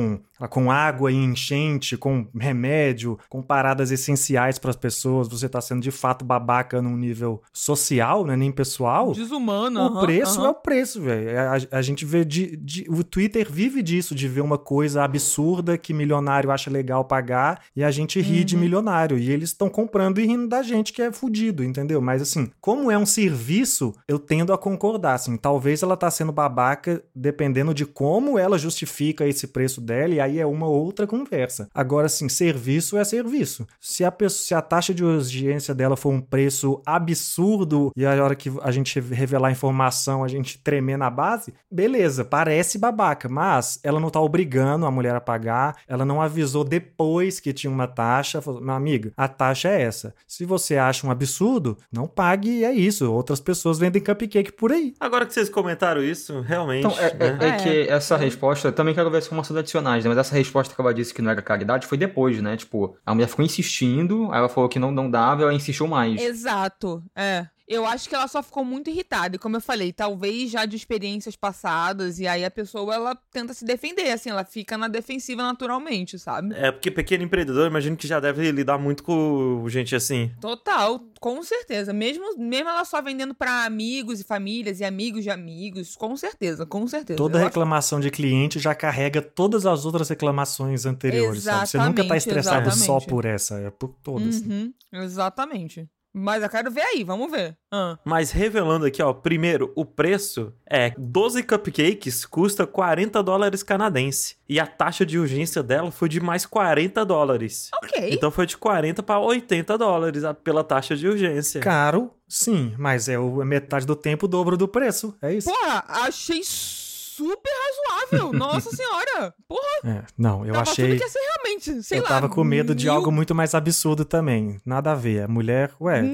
com água e enchente, com remédio, com paradas essenciais para as pessoas, você tá sendo de fato babaca num nível social, né? Nem pessoal. Desumano. O preço é o preço, velho. A gente vê o Twitter vive disso, de ver uma coisa absurda que milionário acha legal pagar e a gente ri de milionário. E eles estão comprando e rindo da gente que é fudido, entendeu? Mas assim, como é um serviço, eu tendo a concordar, assim. Talvez ela tá sendo babaca dependendo de como ela justifica esse preço dela, e aí é uma outra conversa. Agora, assim, serviço é serviço. Se a taxa de urgência dela for um preço absurdo e a hora que a gente revelar a informação a gente tremer na base, beleza, parece babaca, mas ela não tá obrigando a mulher a pagar, ela não avisou depois que tinha uma taxa, falou, meu amigo, a taxa é essa. Se você acha um absurdo, não pague e é isso. Outras pessoas vendem cupcake por aí. Agora que vocês comentaram isso, realmente... Então, que essa resposta, eu também quero ver as informações adicionais, né? Mas essa resposta que ela disse que não era caridade foi depois, né? Tipo, a mulher ficou insistindo, aí ela falou que não dava e ela insistiu mais. Exato, Eu acho que ela só ficou muito irritada. E como eu falei, talvez já de experiências passadas. E aí a pessoa, ela tenta se defender, assim. Ela fica na defensiva naturalmente, sabe? Porque pequeno empreendedor, imagino que já deve lidar muito com gente assim. Total, com certeza. Mesmo ela só vendendo pra amigos e famílias e amigos de amigos. Com certeza, com certeza. Toda reclamação de cliente já carrega todas as outras reclamações anteriores, sabe? Você nunca tá estressado só por essa, é por todas. Exatamente. Mas eu quero ver aí, vamos ver. Mas revelando aqui, ó, primeiro, o preço 12 cupcakes custa $40 canadense. E a taxa de urgência dela foi de mais $40. Ok. Então foi de $40 para $80 pela taxa de urgência. Caro, sim, mas é metade do tempo o dobro do preço, é isso. Porra, achei super razoável, nossa senhora. Porra. Não, eu achei... Achando que ia ser realmente, sei lá... Eu tava com medo de algo muito mais absurdo também. Nada a ver. A mulher,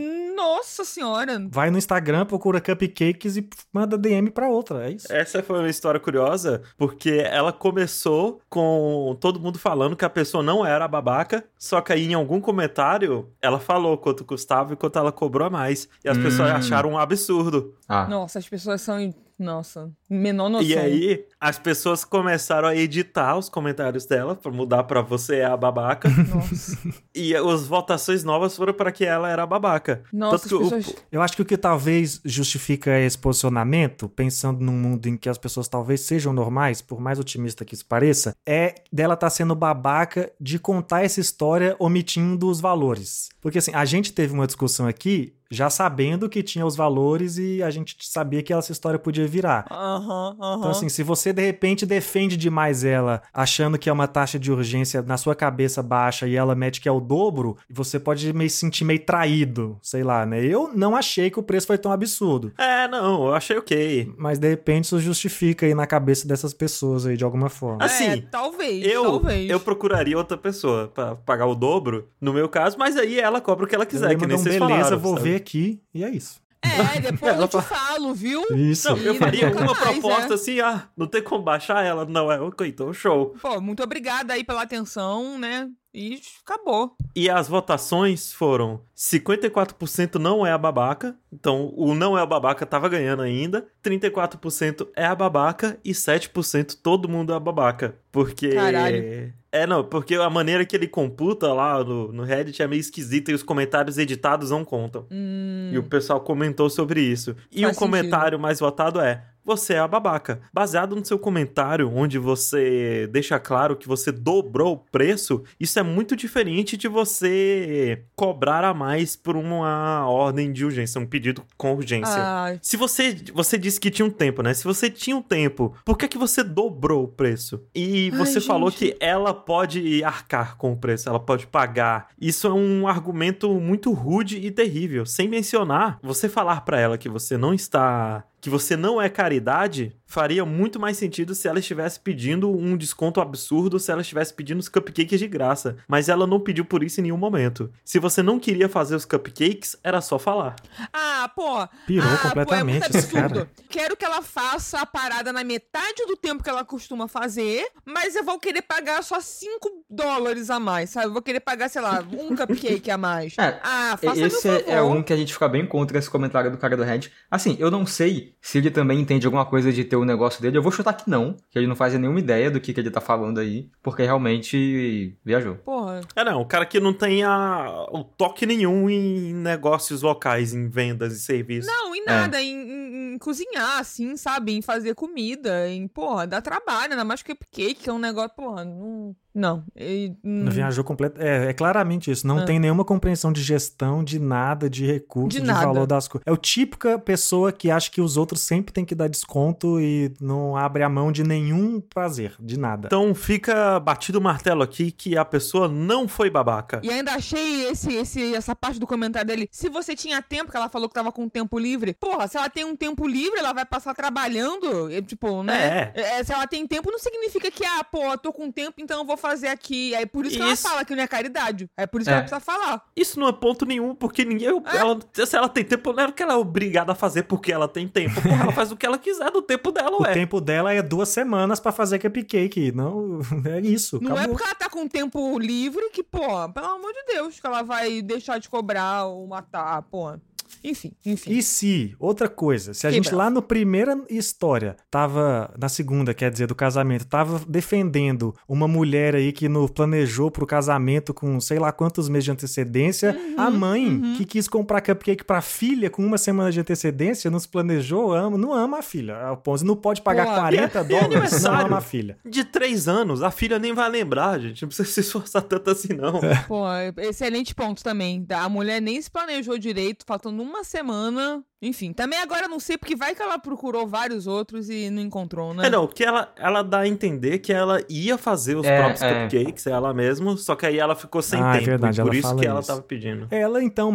Nossa senhora. Vai no Instagram, procura cupcakes e manda DM pra outra, é isso. Essa foi uma história curiosa, porque ela começou com todo mundo falando que a pessoa não era babaca, só que aí em algum comentário ela falou quanto custava e quanto ela cobrou a mais. E as pessoas acharam um absurdo. Nossa, as pessoas são... Nossa, menor noção. E aí, as pessoas começaram a editar os comentários dela pra mudar pra você é a babaca. Nossa. E as votações novas foram pra que ela era a babaca. Nossa, Tanto que pessoas... Eu acho que o que talvez justifica esse posicionamento, pensando num mundo em que as pessoas talvez sejam normais, por mais otimista que isso pareça, é dela estar sendo babaca de contar essa história omitindo os valores. Porque assim, a gente teve uma discussão aqui já sabendo que tinha os valores e a gente sabia que essa história podia virar. Então assim, se você de repente defende demais ela, achando que é uma taxa de urgência na sua cabeça baixa e ela mete que é o dobro, você pode se sentir meio traído, sei lá, né? Eu não achei que o preço foi tão absurdo. Não, eu achei ok. Mas de repente isso justifica aí na cabeça dessas pessoas aí de alguma forma. Assim, talvez. Eu procuraria outra pessoa pra pagar o dobro, no meu caso, mas aí ela cobra o que ela quiser, que nem vocês beleza, falaram, vou sabe? ver aqui e é isso. Depois eu te falo, viu? Isso. Não, eu faria uma mais, proposta assim, não tem como baixar ela? Não, ok, então show. Pô, muito obrigada aí pela atenção, né? e acabou. E as votações foram 54% não é a babaca, então o não é a babaca tava ganhando ainda, 34% é a babaca e 7% todo mundo é a babaca. Porque... Caralho. Porque a maneira que ele computa lá no Reddit é meio esquisita e os comentários editados não contam. E o pessoal comentou sobre isso. E Faz o comentário mais votado é: você é a babaca. Baseado no seu comentário, onde você deixa claro que você dobrou o preço, isso é muito diferente de você cobrar a mais por uma ordem de urgência, um pedido com urgência. Se você disse que tinha um tempo, né? Se você tinha um tempo, por que você dobrou o preço? E você falou que ela pode arcar com o preço, ela pode pagar. Isso é um argumento muito rude e terrível. Sem mencionar, você falar pra ela que você não é caridade, faria muito mais sentido se ela estivesse pedindo um desconto absurdo, se ela estivesse pedindo os cupcakes de graça. Mas ela não pediu por isso em nenhum momento. Se você não queria fazer os cupcakes, era só falar. Pirou completamente é muito esse absurdo. cara. Quero que ela faça a parada na metade do tempo que ela costuma fazer, mas eu vou querer pagar só $5 a mais, sabe? Eu vou querer pagar, sei lá, um cupcake a mais. Faça esse meu favor. é um que a gente fica bem contra esse comentário do cara do Reddit. Assim, eu não sei se ele também entende alguma coisa de ter o negócio dele. Eu vou chutar que não, que ele não faz nenhuma ideia do que ele tá falando aí, porque realmente viajou. Porra. O cara que não tem o toque nenhum em negócios locais, em vendas e serviços. Não, em nada, em cozinhar, assim, sabe? Em fazer comida, dá trabalho, ainda mais cupcake, que é um negócio, não. Viajou completo. É claramente isso. Não tem nenhuma compreensão de gestão, de nada, de recurso, de valor das coisas. É o típica pessoa que acha que os outros sempre têm que dar desconto e não abre a mão de nenhum prazer, de nada. Então fica batido o martelo aqui que a pessoa não foi babaca. E ainda achei essa parte do comentário dele. Se você tinha tempo, que ela falou que tava com tempo livre. Se ela tem um tempo livre, ela vai passar trabalhando. Se ela tem tempo, não significa que, tô com tempo, então eu vou fazer aqui. É por isso que ela fala que não é caridade. É por isso que ela precisa falar. Isso não é ponto nenhum, porque se ela tem tempo, não é que ela é obrigada a fazer porque ela tem tempo. Ela faz o que ela quiser do tempo dela, O tempo dela é 2 semanas pra fazer cupcake. Não, é isso. Não acabou. é porque ela tá com tempo livre que, pelo amor de Deus, que ela vai deixar de cobrar ou matar, Enfim. E se, outra coisa, se a gente lá no primeira história tava, na segunda, quer dizer, do casamento, tava defendendo uma mulher aí que planejou pro casamento com sei lá quantos meses de antecedência, a mãe que quis comprar cupcake pra filha com 1 semana de antecedência, não se planejou, não ama a filha. A Ponzi não pode pagar $40, não ama a filha. De 3 anos, a filha nem vai lembrar, gente. Não precisa se esforçar tanto assim, não. Excelente ponto também. A mulher nem se planejou direito, faltando 1 semana. Enfim, também agora não sei, porque vai que ela procurou vários outros e não encontrou, né? Porque ela dá a entender que ela ia fazer os próprios cupcakes, ela mesma, só que aí ela ficou sem tempo, verdade, por isso que ela tava pedindo. Ela, então,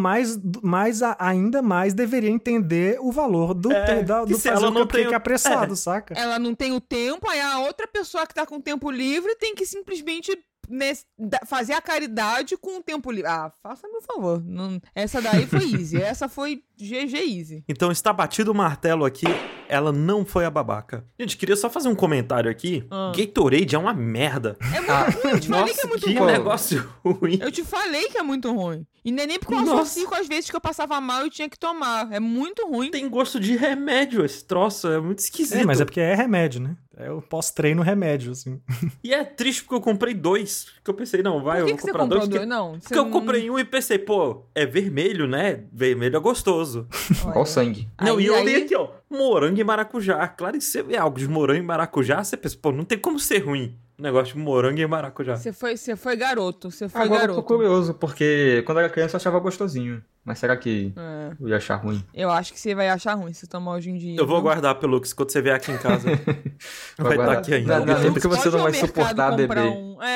ainda mais deveria entender o valor do fazer o cupcake apressado, saca? Ela não tem o tempo, aí a outra pessoa que tá com tempo livre tem que simplesmente fazer a caridade com o tempo livre. Faça meu favor. Essa daí foi easy. Essa foi GG easy. Então está batido o martelo aqui, ela não foi a babaca. Gente, queria só fazer um comentário aqui. Gatorade é uma merda. É muito ruim, eu te falei que é muito ruim. Negócio ruim. Eu te falei que é muito ruim. E não é nem porque eu associo com as vezes que eu passava mal e tinha que tomar. É muito ruim. Tem gosto de remédio esse troço, é muito esquisito. Mas é porque é remédio, né? É o pós-treino remédio, assim. E é triste porque eu comprei 2. Que eu pensei, não, vai, eu vou comprar 2. Porque eu comprei um e pensei, é vermelho, né? Vermelho é gostoso. Igual sangue. Não, e eu olhei aqui, morango e maracujá. Claro que você vê algo de morango e maracujá, você pensa, não tem como ser ruim. Negócio de morango e maracujá. Você foi garoto. Agora eu tô curioso, porque quando eu era criança eu achava gostosinho. Mas será que eu ia achar ruim? Eu acho que você vai achar ruim se tomar hoje em dia. Eu vou guardar, Pelux, quando você vier aqui em casa. Vai estar aqui ainda. Não, nem porque você não vai suportar beber.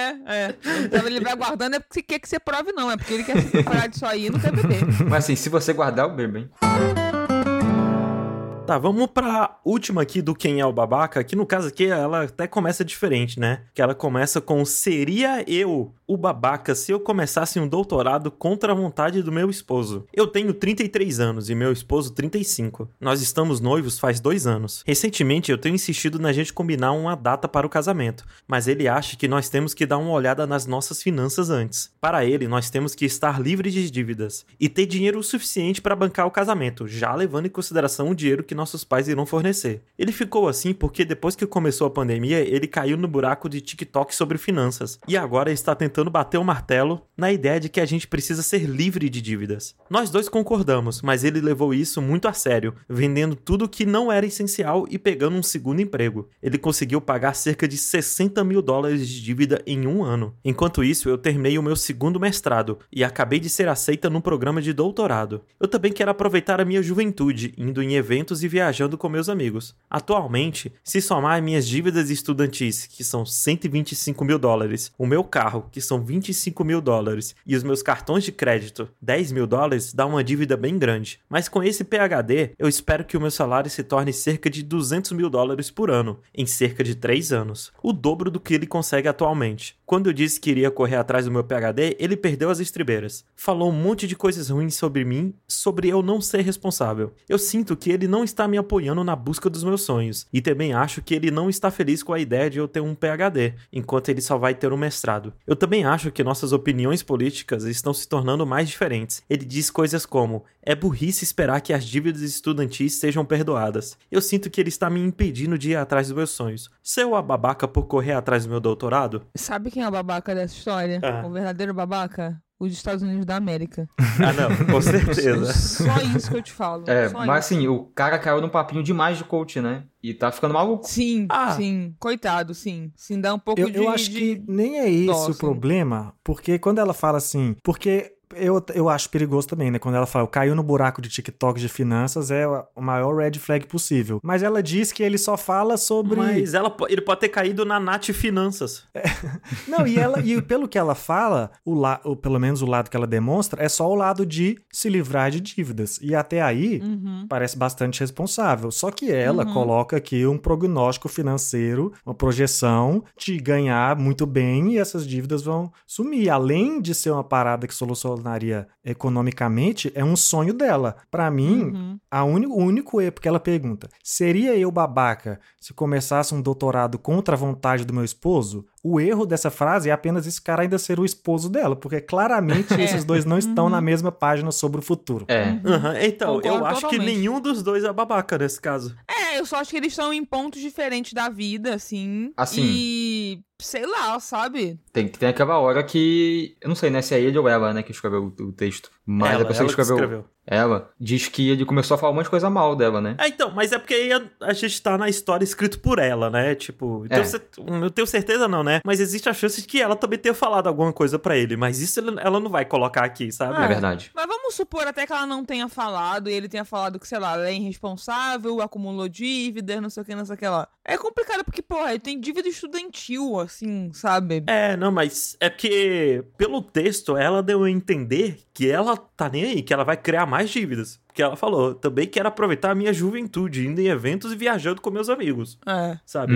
Então ele vai guardando é porque quer que você prove, não. É porque ele quer se preparar disso aí e não quer beber. Mas assim, se você guardar, eu bebo, hein? Tá, vamos pra última aqui do Quem é o Babaca, que no caso aqui ela até começa diferente, né? Que ela começa com: seria eu o babaca se eu começasse um doutorado contra a vontade do meu esposo? Eu tenho 33 anos e meu esposo 35. Nós estamos noivos faz 2 anos. Recentemente eu tenho insistido na gente combinar uma data para o casamento, mas ele acha que nós temos que dar uma olhada nas nossas finanças antes. Para ele, nós temos que estar livres de dívidas e ter dinheiro o suficiente para bancar o casamento, já levando em consideração o dinheiro que nossos pais irão fornecer. Ele ficou assim porque depois que começou a pandemia, ele caiu no buraco de TikTok sobre finanças e agora está tentando bater o martelo na ideia de que a gente precisa ser livre de dívidas. Nós dois concordamos, mas ele levou isso muito a sério, vendendo tudo que não era essencial e pegando um segundo emprego. Ele conseguiu pagar cerca de $60 mil de dívida em 1 ano. Enquanto isso, eu terminei o meu segundo mestrado e acabei de ser aceita num programa de doutorado. Eu também quero aproveitar a minha juventude, indo em eventos e viajando com meus amigos. Atualmente, se somar minhas dívidas estudantis, que são $125 mil, o meu carro, que são $25 mil, e os meus cartões de crédito, $10 mil, dá uma dívida bem grande. Mas com esse PhD, eu espero que o meu salário se torne cerca de $200 mil por ano, em cerca de 3 anos. O dobro do que ele consegue atualmente. Quando eu disse que iria correr atrás do meu PhD, ele perdeu as estribeiras. Falou um monte de coisas ruins sobre mim, sobre eu não ser responsável. Eu sinto que ele não está me apoiando na busca dos meus sonhos, e também acho que ele não está feliz com a ideia de eu ter um PhD, enquanto ele só vai ter um mestrado. Eu também acho que nossas opiniões políticas estão se tornando mais diferentes. Ele diz coisas como: é burrice esperar que as dívidas estudantis sejam perdoadas. Eu sinto que ele está me impedindo de ir atrás dos meus sonhos. Sou a babaca por correr atrás do meu doutorado? Sabe quem é o babaca dessa história? O verdadeiro babaca? Os Estados Unidos da América. Ah, não, com certeza. Só isso que eu te falo. Mas assim, o cara caiu num papinho demais de coach, né? E tá ficando maluco. Sim, sim. Coitado, sim. Sim, dá um pouco eu acho que nem é esse o problema, porque quando ela fala assim... Porque... Eu acho perigoso também, né? Quando ela fala, caiu no buraco de TikTok de finanças, é o maior red flag possível. Mas ela diz que ele só fala sobre... Mas ele pode ter caído na Nath Finanças. Não, e pelo que ela fala, pelo menos o lado que ela demonstra, é só o lado de se livrar de dívidas. E até aí, parece bastante responsável. Só que ela coloca aqui um prognóstico financeiro, uma projeção de ganhar muito bem e essas dívidas vão sumir. Além de ser uma parada que solucionaria economicamente, é um sonho dela. Pra mim, o único erro, porque ela pergunta, seria eu babaca se começasse um doutorado contra a vontade do meu esposo? O erro dessa frase é apenas esse cara ainda ser o esposo dela, porque claramente esses dois não estão na mesma página sobre o futuro. Então, Concordo eu acho totalmente. que nenhum dos dois é babaca nesse caso. Eu só acho que eles estão em pontos diferentes da vida, assim. E... sei lá, sabe? Tem aquela hora que... Eu não sei, né, se é ele ou ela, né, que escreveu o texto. Mas a pessoa que escreveu... Ela diz que ele começou a falar um monte de coisa mal dela, né? Então, mas é porque aí a gente tá na história escrito por ela, né? Tipo, eu tenho certeza não, né? Mas existe a chance de que ela também tenha falado alguma coisa pra ele, mas isso ela não vai colocar aqui, sabe? É verdade. Mas vamos supor até que ela não tenha falado e ele tenha falado que, sei lá, ela é irresponsável, acumulou dívidas, não sei o que, não sei o que lá. É complicado porque, porra, ele tem dívida estudantil, assim, sabe? Não, mas é porque pelo texto ela deu a entender que ela tá nem aí, que ela vai criar mais dívidas. Porque ela falou, também quero aproveitar a minha juventude, indo em eventos e viajando com meus amigos. Sabe?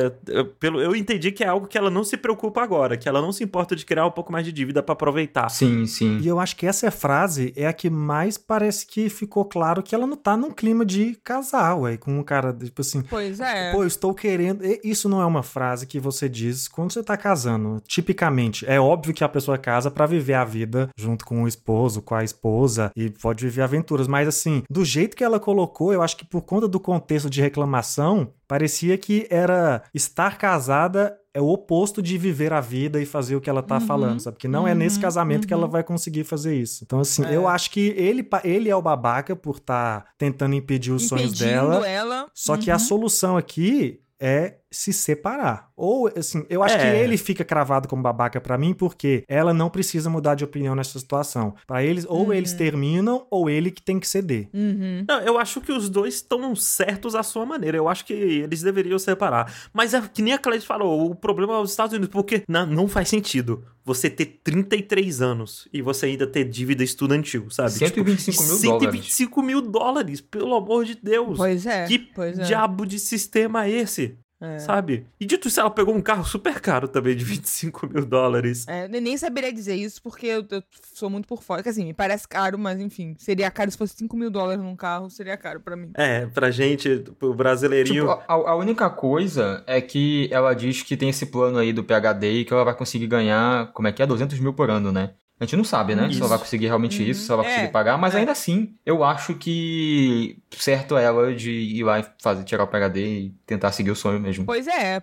Eu entendi que é algo que ela não se preocupa agora, que ela não se importa de criar um pouco mais de dívida pra aproveitar. Sim, sim. E eu acho que essa frase é a que mais parece que ficou claro que ela não tá num clima de casal, com um cara, tipo assim... Pois é. Pô, eu estou querendo... Isso não é uma frase que você diz quando você tá casando. Tipicamente, é óbvio que a pessoa casa pra viver a vida junto com o esposo, com a esposa, e pode viver aventuras, mas assim, do jeito que ela colocou, eu acho que por conta do contexto de reclamação, parecia que era estar casada é o oposto de viver a vida e fazer o que ela tá falando, sabe? Que não é nesse casamento que ela vai conseguir fazer isso. Então, assim, eu acho que ele é o babaca por estar tentando impedir os sonhos dela. Ela. Só que a solução aqui é se separar. Ou, assim, eu acho que ele fica cravado como babaca pra mim porque ela não precisa mudar de opinião nessa situação. Pra eles, ou eles terminam, ou ele que tem que ceder. Não, eu acho que os dois estão certos à sua maneira. Eu acho que eles deveriam separar. Mas é que nem a Cleide falou, o problema é os Estados Unidos, porque não faz sentido você ter 33 anos e você ainda ter dívida estudantil, sabe? 125 mil dólares. 125 mil dólares, pelo amor de Deus. Pois é. Que diabo de sistema é esse? Sabe? E dito isso, ela pegou um carro super caro também, de 25 mil dólares. Eu nem saberia dizer isso, porque eu sou muito por fora. Que assim, me parece caro, mas enfim, seria caro se fosse 5 mil dólares num carro, seria caro pra mim. Pra gente, pro brasileirinho... Tipo, a única coisa é que ela diz que tem esse plano aí do PhD e que ela vai conseguir ganhar, 200 mil por ano, né? A gente não sabe, né? Se ela vai conseguir realmente isso, se ela vai conseguir pagar, mas ainda assim, eu acho que certo é ela de ir lá e tirar o PhD e tentar seguir o sonho mesmo. Pois é,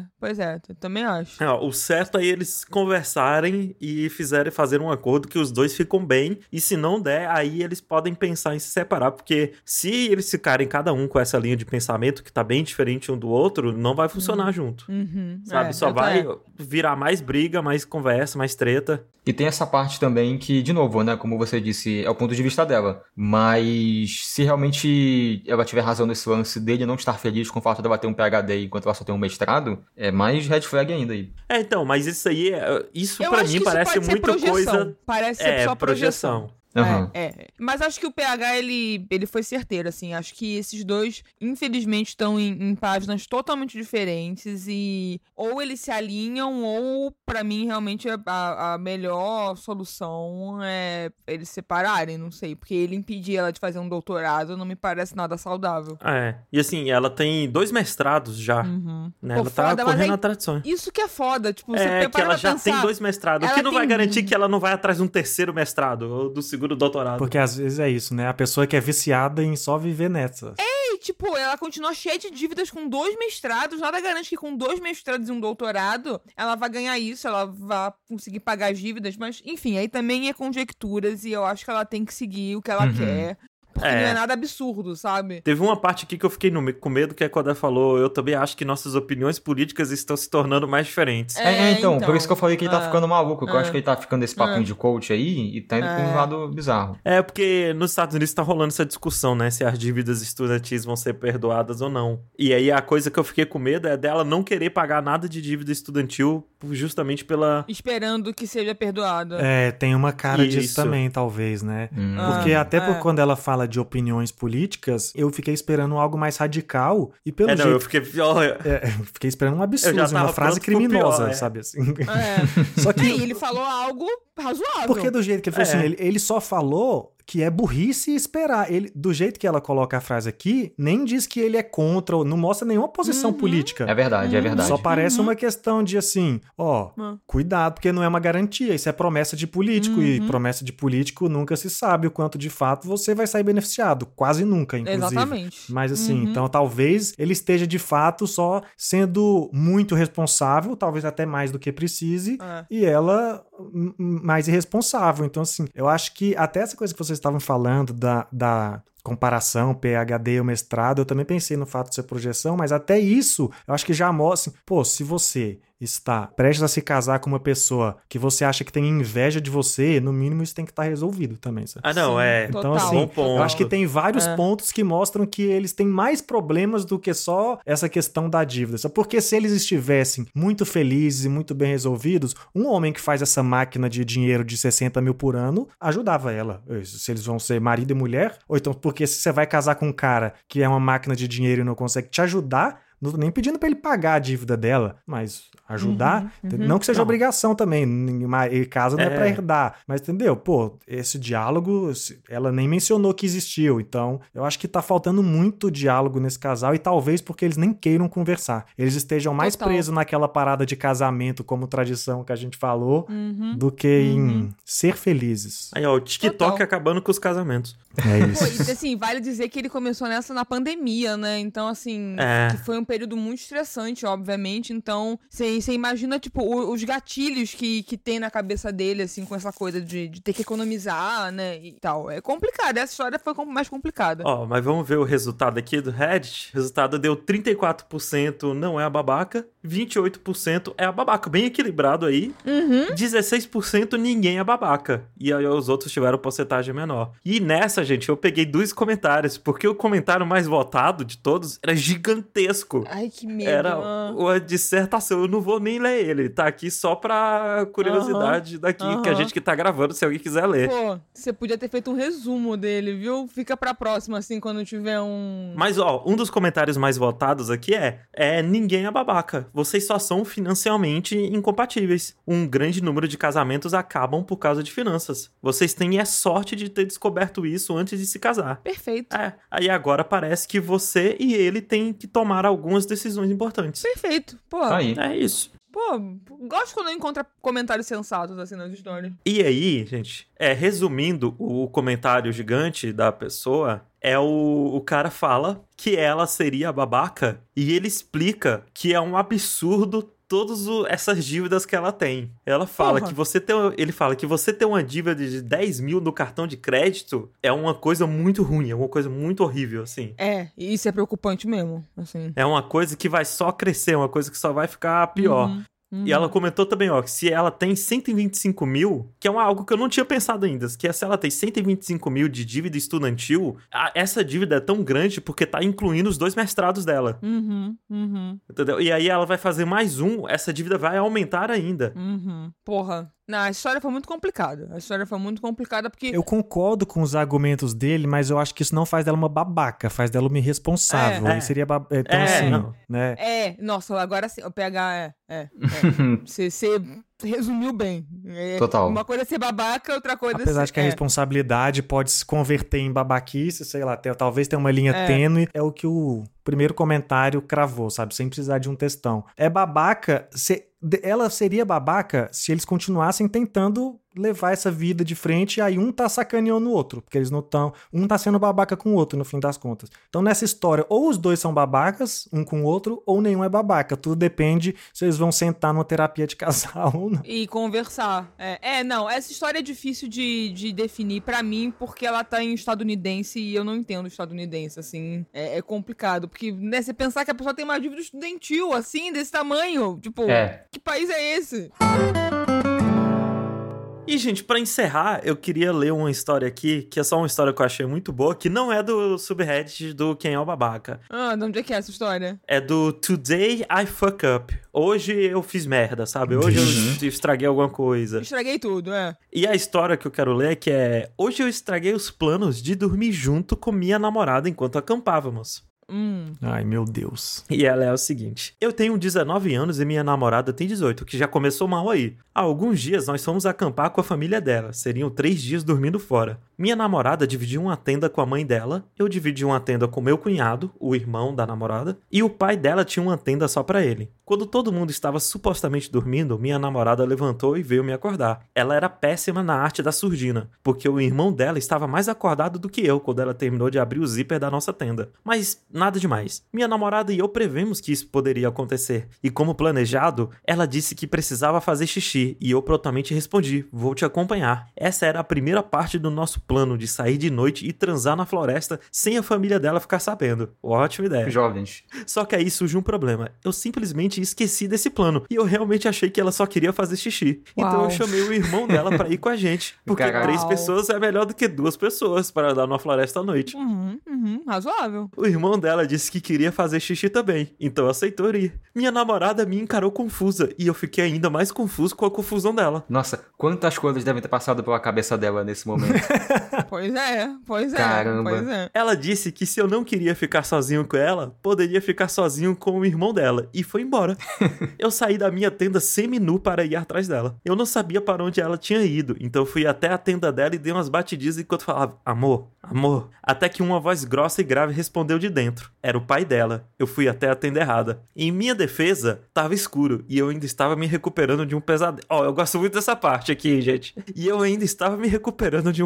eu também acho. O certo é eles conversarem e fazer um acordo que os dois ficam bem, e se não der, aí eles podem pensar em se separar, porque se eles ficarem cada um com essa linha de pensamento que tá bem diferente um do outro, não vai funcionar junto. Sabe? Só vai virar mais briga, mais conversa, mais treta. E tem essa parte também que, de novo, né, como você disse, é o ponto de vista dela. Mas se realmente ela tiver razão nesse lance dele não estar feliz com o fato dela ter um PhD enquanto ela só tem um mestrado, é mais red flag ainda aí. Então, mas isso aí, isso eu pra acho mim que parece isso pode muita ser projeção. coisa... Parece ser só projeção. Uhum. Mas acho que o PH, ele foi certeiro, assim. Acho que esses dois, infelizmente, estão em páginas totalmente diferentes e ou eles se alinham ou, pra mim, realmente a melhor solução é eles se separarem, não sei. Porque ele impedir ela de fazer um doutorado não me parece nada saudável. E assim, ela tem 2 mestrados já, né? Pô, ela tá foda, correndo atrás de sonho. Isso que é foda, tipo, você que ela já pensar, tem 2 mestrados, o que não vai garantir que ela não vai atrás de um terceiro mestrado ou do segundo doutorado. Porque às vezes é isso, né? A pessoa que é viciada em só viver nessa. E, tipo, ela continua cheia de dívidas com 2 mestrados. Nada garante que com 2 mestrados e um doutorado ela vai ganhar isso, ela vai conseguir pagar as dívidas. Mas, enfim, aí também é conjecturas e eu acho que ela tem que seguir o que ela quer. Porque não é nada absurdo, sabe? Teve uma parte aqui que eu fiquei com medo, que é quando ela falou, eu também acho que nossas opiniões políticas estão se tornando mais diferentes. Então, por isso que eu falei que ele tá ficando maluco, que eu acho que ele tá ficando esse papinho de coach aí e tá indo pra um lado bizarro. Porque nos Estados Unidos tá rolando essa discussão, né, se as dívidas estudantis vão ser perdoadas ou não. E aí a coisa que eu fiquei com medo é dela não querer pagar nada de dívida estudantil justamente pela... Esperando que seja perdoada. Tem uma cara disso também, talvez, né? Porque até por quando ela fala de opiniões políticas, eu fiquei esperando algo mais radical e pelo jeito... eu fiquei... fiquei esperando um absurdo, uma frase criminosa, sabe assim? Só que ele falou algo razoável. Porque do jeito que ele falou assim, ele só falou que é burrice esperar. Ele, do jeito que ela coloca a frase aqui, nem diz que ele é contra, não mostra nenhuma posição política. É verdade, é verdade. Só parece uma questão de assim, cuidado, porque não é uma garantia, isso é promessa de político, e promessa de político nunca se sabe o quanto de fato você vai sair beneficiado, quase nunca, inclusive. Exatamente. Mas assim, então talvez ele esteja de fato só sendo muito responsável, talvez até mais do que precise, e ela mais irresponsável. Então assim, eu acho que até essa coisa que vocês estavam falando da comparação, PhD e o mestrado, eu também pensei no fato de ser projeção, mas até isso, eu acho que já mostra, se você está prestes a se casar com uma pessoa que você acha que tem inveja de você, no mínimo isso tem que estar resolvido também, sabe? Então assim, eu acho que tem vários pontos que mostram que eles têm mais problemas do que só essa questão da dívida, porque se eles estivessem muito felizes e muito bem resolvidos, um homem que faz essa máquina de dinheiro de 60 mil por ano, ajudava ela, se eles vão ser marido e mulher, ou então porque se você vai casar com um cara que é uma máquina de dinheiro e não consegue te ajudar, não tô nem pedindo pra ele pagar a dívida dela, mas ajudar, não que seja obrigação também, casa não é pra herdar, mas entendeu? Esse diálogo, ela nem mencionou que existiu, então eu acho que tá faltando muito diálogo nesse casal e talvez porque eles nem queiram conversar, eles estejam mais presos naquela parada de casamento como tradição que a gente falou, do que em ser felizes. Aí o TikTok acabando com os casamentos. É isso. E assim, vale dizer que ele começou nessa na pandemia, né? Então assim, que foi um período muito estressante, obviamente, então você imagina, tipo, os gatilhos que tem na cabeça dele, assim, com essa coisa de ter que economizar, né, e tal. É complicado, essa história foi mais complicada. Ó, mas vamos ver o resultado aqui do Reddit. O resultado deu 34% não é a babaca, 28% é a babaca, bem equilibrado aí. 16% ninguém é babaca. E aí os outros tiveram porcentagem menor. E nessa, gente, eu peguei 2 comentários, porque o comentário mais votado de todos era gigantesco. Ai, que medo. Era uma dissertação, eu não vou nem ler ele, tá aqui só pra curiosidade daqui, que a gente que tá gravando, se alguém quiser ler. Pô, você podia ter feito um resumo dele, viu? Fica pra próxima, assim, quando tiver um... Mas, ó, um dos comentários mais votados aqui é ninguém é babaca. Vocês só são financeiramente incompatíveis. Um grande número de casamentos acabam por causa de finanças. Vocês têm sorte de ter descoberto isso antes de se casar. Perfeito. Aí agora parece que você e ele têm que tomar algumas decisões importantes. Perfeito. Pô, Aí. É isso. Pô, gosto quando eu encontro comentários sensatos, assim, nas histórias. E aí, gente, resumindo o comentário gigante da pessoa, o cara fala que ela seria a babaca e ele explica que é um absurdo todas essas dívidas que ela tem. Ela fala que ele fala que você ter uma dívida de 10 mil no cartão de crédito é uma coisa muito ruim, é uma coisa muito horrível, assim. E isso é preocupante mesmo, assim. É uma coisa que vai só crescer, uma coisa que só vai ficar pior. E ela comentou também, ó, que se ela tem 125 mil, que é algo que eu não tinha pensado ainda, que é se ela tem 125 mil de dívida estudantil, essa dívida é tão grande porque tá incluindo os 2 mestrados dela. Entendeu? E aí ela vai fazer mais essa dívida vai aumentar ainda. Porra. Não, a história foi muito complicada. Porque... Eu concordo com os argumentos dele, mas eu acho que isso não faz dela uma babaca, faz dela uma irresponsável. Ele seria então, assim, não. Né? Nossa, agora sim, o PH Você resumiu bem. Total. Uma coisa é ser babaca, outra coisa Apesar de que a responsabilidade pode se converter em babaquice, sei lá, talvez tenha uma linha tênue, é o que o primeiro comentário cravou, sabe? Sem precisar de um textão. É babaca, ela seria babaca se eles continuassem tentando levar essa vida de frente e aí um tá sacaneando o outro, porque eles não estão... Um tá sendo babaca com o outro, no fim das contas. Então, nessa história, ou os dois são babacas, um com o outro, ou nenhum é babaca. Tudo depende se eles vão sentar numa terapia de casal ou não. E conversar. Não, essa história é difícil de definir pra mim, porque ela tá em estadunidense e eu não entendo estadunidense, assim. É complicado, porque, né, você pensar que a pessoa tem uma dívida estudantil, assim, desse tamanho, tipo, que país é esse? E, gente, pra encerrar, eu queria ler uma história aqui, que é só uma história que eu achei muito boa, que não é do subreddit do Quem é o Babaca. De onde é que é essa história? É do Today I Fuck Up. Hoje eu fiz merda, sabe? Hoje eu estraguei alguma coisa. Estraguei tudo, E a história que eu quero ler é hoje eu estraguei os planos de dormir junto com minha namorada enquanto acampávamos. Ai, meu Deus. E ela é o seguinte: eu tenho 19 anos e minha namorada tem 18, que já começou mal aí. Há alguns dias nós fomos acampar com a família dela. Seriam 3 dias dormindo fora. Minha namorada dividiu uma tenda com a mãe dela, eu dividi uma tenda com meu cunhado, o irmão da namorada, e o pai dela tinha uma tenda só pra ele. Quando todo mundo estava supostamente dormindo, minha namorada levantou e veio me acordar. Ela era péssima na arte da surdina, porque o irmão dela estava mais acordado do que eu quando ela terminou de abrir o zíper da nossa tenda. Mas nada demais. Minha namorada e eu prevemos que isso poderia acontecer. E como planejado, ela disse que precisava fazer xixi e eu prontamente respondi: vou te acompanhar. Essa era a primeira parte do nosso plano de sair de noite e transar na floresta sem a família dela ficar sabendo. Ótima ideia. Jovens. Só que aí surge um problema. Eu simplesmente esqueci desse plano e eu realmente achei que ela só queria fazer xixi. Uau. Então eu chamei o irmão dela pra ir com a gente. Porque Caralho. 3 pessoas é melhor do que 2 pessoas para andar numa floresta à noite. Razoável. O irmão dela disse que queria fazer xixi também, então aceitou ir. Minha namorada me encarou confusa e eu fiquei ainda mais confuso com a confusão dela. Nossa, quantas coisas devem ter passado pela cabeça dela nesse momento. Pois é. Caramba. Pois é. Ela disse que se eu não queria ficar sozinho com ela, poderia ficar sozinho com o irmão dela, e foi embora. Eu saí da minha tenda semi-nu para ir atrás dela. Eu não sabia para onde ela tinha ido, então fui até a tenda dela e dei umas batidinhas enquanto falava: amor, amor. Até que uma voz grossa e grave respondeu de dentro. Era o pai dela. Eu fui até a tenda errada. Em minha defesa, tava escuro e eu ainda estava me recuperando de um pesadelo. Eu gosto muito dessa parte aqui, gente. E eu ainda estava me recuperando de um pesadelo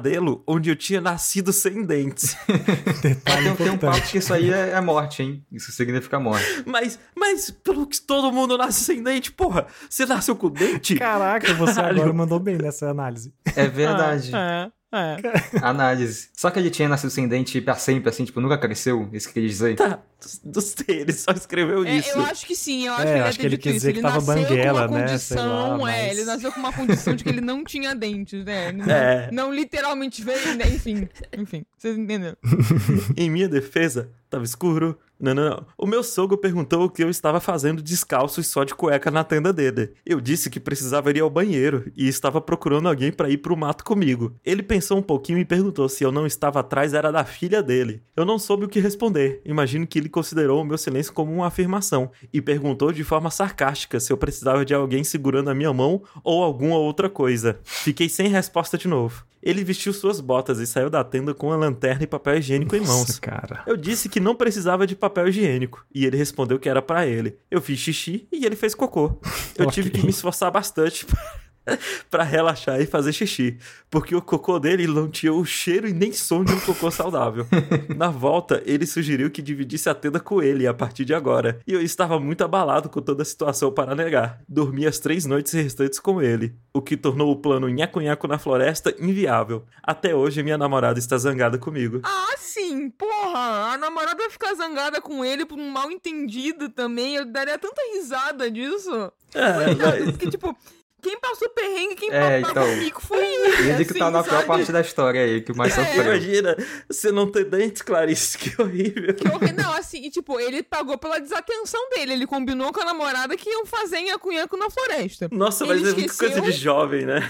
pesadelo onde eu tinha nascido sem dentes. Tem um papo que isso aí é morte, hein? Isso significa morte. Mas pelo que todo mundo nasce sem dente, porra, você nasceu com dente? Caraca, você agora mandou bem nessa análise. É verdade. Análise. Só que ele tinha nascido sem dente pra sempre, assim, tipo, nunca cresceu? Isso que quer dizer? Tá, não sei, ele só escreveu isso. Eu acho que sim, eu acho que ele quis dito dizer isso. que tava banguela, né? Sei lá, ele nasceu com uma condição de que ele não tinha dentes, né? Não literalmente veio, né? Enfim, vocês entenderam. Em minha defesa, tava escuro. Não. O meu sogro perguntou o que eu estava fazendo descalço e só de cueca na tenda dele. Eu disse que precisava ir ao banheiro e estava procurando alguém para ir pro mato comigo. Ele pensou um pouquinho e perguntou se eu não estava atrás era da filha dele. Eu não soube o que responder. Imagino que ele considerou o meu silêncio como uma afirmação e perguntou de forma sarcástica se eu precisava de alguém segurando a minha mão ou alguma outra coisa. Fiquei sem resposta de novo. Ele vestiu suas botas e saiu da tenda com a lanterna e papel higiênico em mãos. Nossa, cara. Eu disse que não precisava de papel higiênico e ele respondeu que era pra ele. Eu fiz xixi e ele fez cocô. Eu tive que me esforçar bastante pra relaxar e fazer xixi, porque o cocô dele não tinha o cheiro e nem som de um cocô saudável. Na volta, ele sugeriu que dividisse a tenda com ele a partir de agora, e eu estava muito abalado com toda a situação para negar. Dormi as 3 noites restantes com ele, o que tornou o plano nhaco-nhaco na floresta inviável. Até hoje, minha namorada está zangada comigo. Ah, sim, porra, a namorada vai ficar zangada com ele por um mal entendido também, eu daria tanta risada disso. Porque, tipo... Quem passou perrengue, quem pagou o mico foi ele. Ele que tá na pior parte da história aí, que mais sofreu. Imagina, você não ter dentes, Clarice, que horrível. Não, assim, e tipo, ele pagou pela desatenção dele. Ele combinou com a namorada que iam fazer nhaco-nhaco na floresta. Nossa, mas é muito coisa de jovem, né?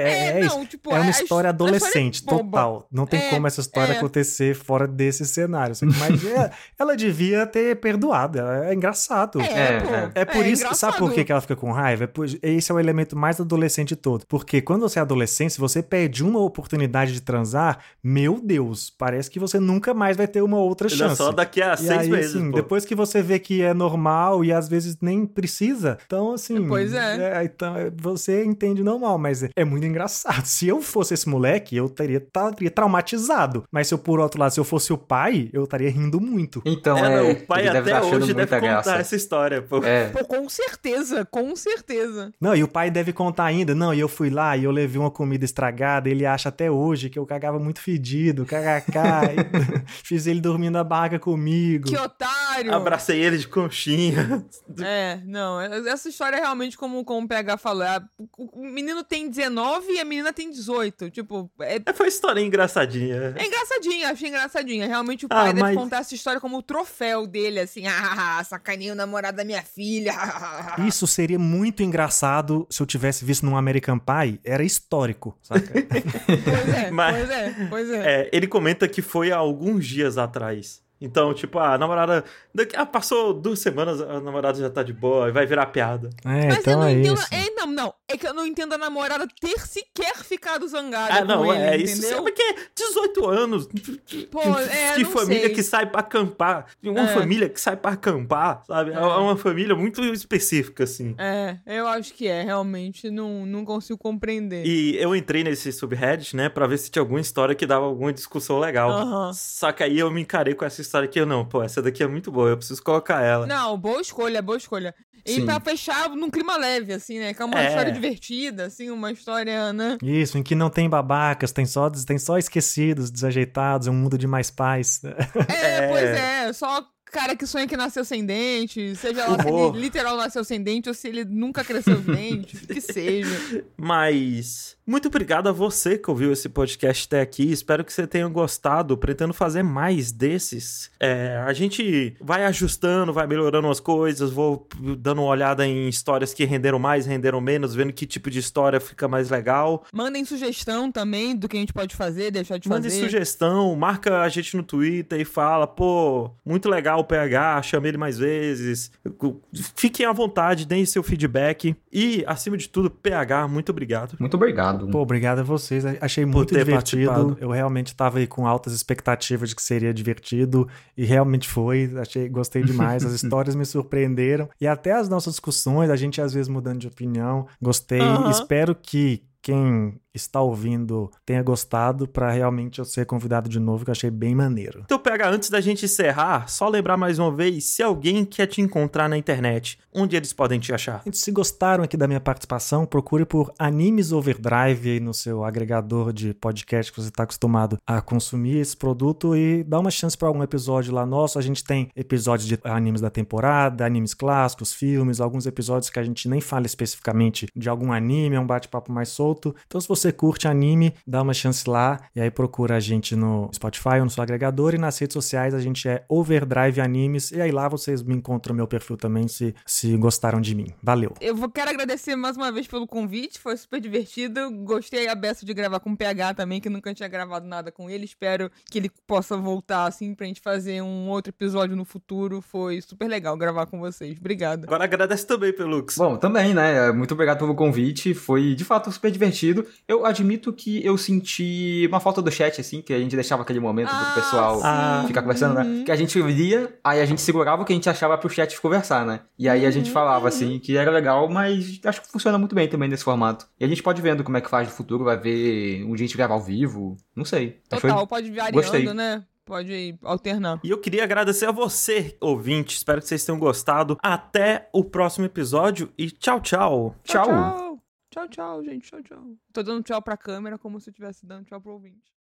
É uma história adolescente, total. Não tem como essa história acontecer fora desse cenário. Mas ela devia ter perdoado. É engraçado. É por isso, engraçado. Sabe por que ela fica com raiva? Esse é o elemento mais adolescente todo. Porque quando você é adolescente, se você perde uma oportunidade de transar, meu Deus, parece que você nunca mais vai ter uma outra chance. Só daqui a 6 meses, assim, depois que você vê que é normal e às vezes nem precisa, então assim... Então você entende normal, mas é muito engraçado. Se eu fosse esse moleque, eu estaria traumatizado. Mas se eu, por outro lado, se eu fosse o pai, eu estaria rindo muito. Então, o pai até hoje deve contar essa história, pô. Pô, com certeza. Não, e o pai deve contar ainda, não, e eu fui lá e eu levei uma comida estragada, ele acha até hoje que eu cagava muito fedido, fiz ele dormir na barraca comigo. Que otário! Abracei ele de conchinha. Essa história é realmente como o PH falou, o menino tem 19 e a menina tem 18, tipo... Foi uma história engraçadinha. É engraçadinha, achei engraçadinha, realmente o pai deve contar essa história como o troféu dele, assim, sacanei o namorado da minha filha. Isso seria muito engraçado se eu tivesse visto num American Pie, era histórico, saca? Pois é. Ele comenta que foi há alguns dias atrás. Então, tipo, a namorada... passou 2 semanas, a namorada já tá de boa e vai virar piada. Mas então eu não entendo... isso. É que eu não entendo a namorada ter sequer ficado zangada com ele, isso. Sabe que é 18 anos. Pô, que família que sai pra acampar. Uma família que sai pra acampar, sabe? É uma família muito específica, assim. Eu acho que realmente não consigo compreender. E eu entrei nesse subreddit, né, pra ver se tinha alguma história que dava alguma discussão legal. Só que aí eu me encarei com essa história aqui, essa daqui é muito boa, eu preciso colocar ela. Não, boa escolha. E pra fechar num clima leve, assim, né? Que é uma história divertida, assim, uma história, né? Isso, em que não tem babacas, tem só esquecidos, desajeitados, é um mundo de mais paz. Pois é, só cara que sonha que nasceu sem dente, seja lá se ele literal nasceu sem dente ou se ele nunca cresceu os dentes, que seja. Mas muito obrigado a você que ouviu esse podcast até aqui, espero que você tenha gostado, pretendo fazer mais desses. A gente vai ajustando, vai melhorando as coisas, vou dando uma olhada em histórias que renderam mais, renderam menos, vendo que tipo de história fica mais legal. Mandem sugestão também do que a gente pode fazer, deixar de fazer. Mandem sugestão, marca a gente no Twitter e fala, muito legal o PH, chame ele mais vezes. Fiquem à vontade, deem seu feedback. E, acima de tudo, PH, muito obrigado. Muito obrigado. Obrigado a vocês. Achei muito divertido. Participado. Eu realmente estava aí com altas expectativas de que seria divertido. E realmente foi. Gostei demais. As histórias me surpreenderam. E até as nossas discussões, a gente às vezes mudando de opinião. Gostei. Espero que quem está ouvindo tenha gostado, pra realmente eu ser convidado de novo, que eu achei bem maneiro. Então, PH, antes da gente encerrar, só lembrar mais uma vez, se alguém quer te encontrar na internet, onde eles podem te achar? Gente, se gostaram aqui da minha participação, procure por Animes Overdrive aí no seu agregador de podcast que você está acostumado a consumir esse produto e dá uma chance para algum episódio lá nosso. A gente tem episódios de animes da temporada, animes clássicos, filmes, alguns episódios que a gente nem fala especificamente de algum anime, é um bate-papo mais solto. Então, se você curte anime, dá uma chance lá e aí procura a gente no Spotify ou no seu agregador, e nas redes sociais a gente é Overdrive Animes, e aí lá vocês me encontram no meu perfil também se gostaram de mim. Valeu! Quero agradecer mais uma vez pelo convite, foi super divertido. Gostei a beça de gravar com o PH também, que nunca tinha gravado nada com ele. Espero que ele possa voltar assim pra gente fazer um outro episódio no futuro. Foi super legal gravar com vocês. Obrigado. Agora agradece também, Pelux. Bom, também, né? Muito obrigado pelo convite. Foi, de fato, super divertido. Eu admito que eu senti uma falta do chat, assim, que a gente deixava aquele momento pro pessoal ficar conversando, né? Que a gente lia, aí a gente segurava o que a gente achava pro chat conversar, né? E aí a gente falava, assim, que era legal, mas acho que funciona muito bem também nesse formato. E a gente pode ir vendo como é que faz no futuro, vai ver um dia a gente gravar ao vivo, não sei. Total, pode ir variando, Gostei. Né? Pode ir alternando. E eu queria agradecer a você, ouvinte. Espero que vocês tenham gostado. Até o próximo episódio e tchau, tchau. Tchau. Tchau, tchau, gente. Tchau, tchau. Tô dando tchau pra câmera como se eu estivesse dando tchau pro ouvinte.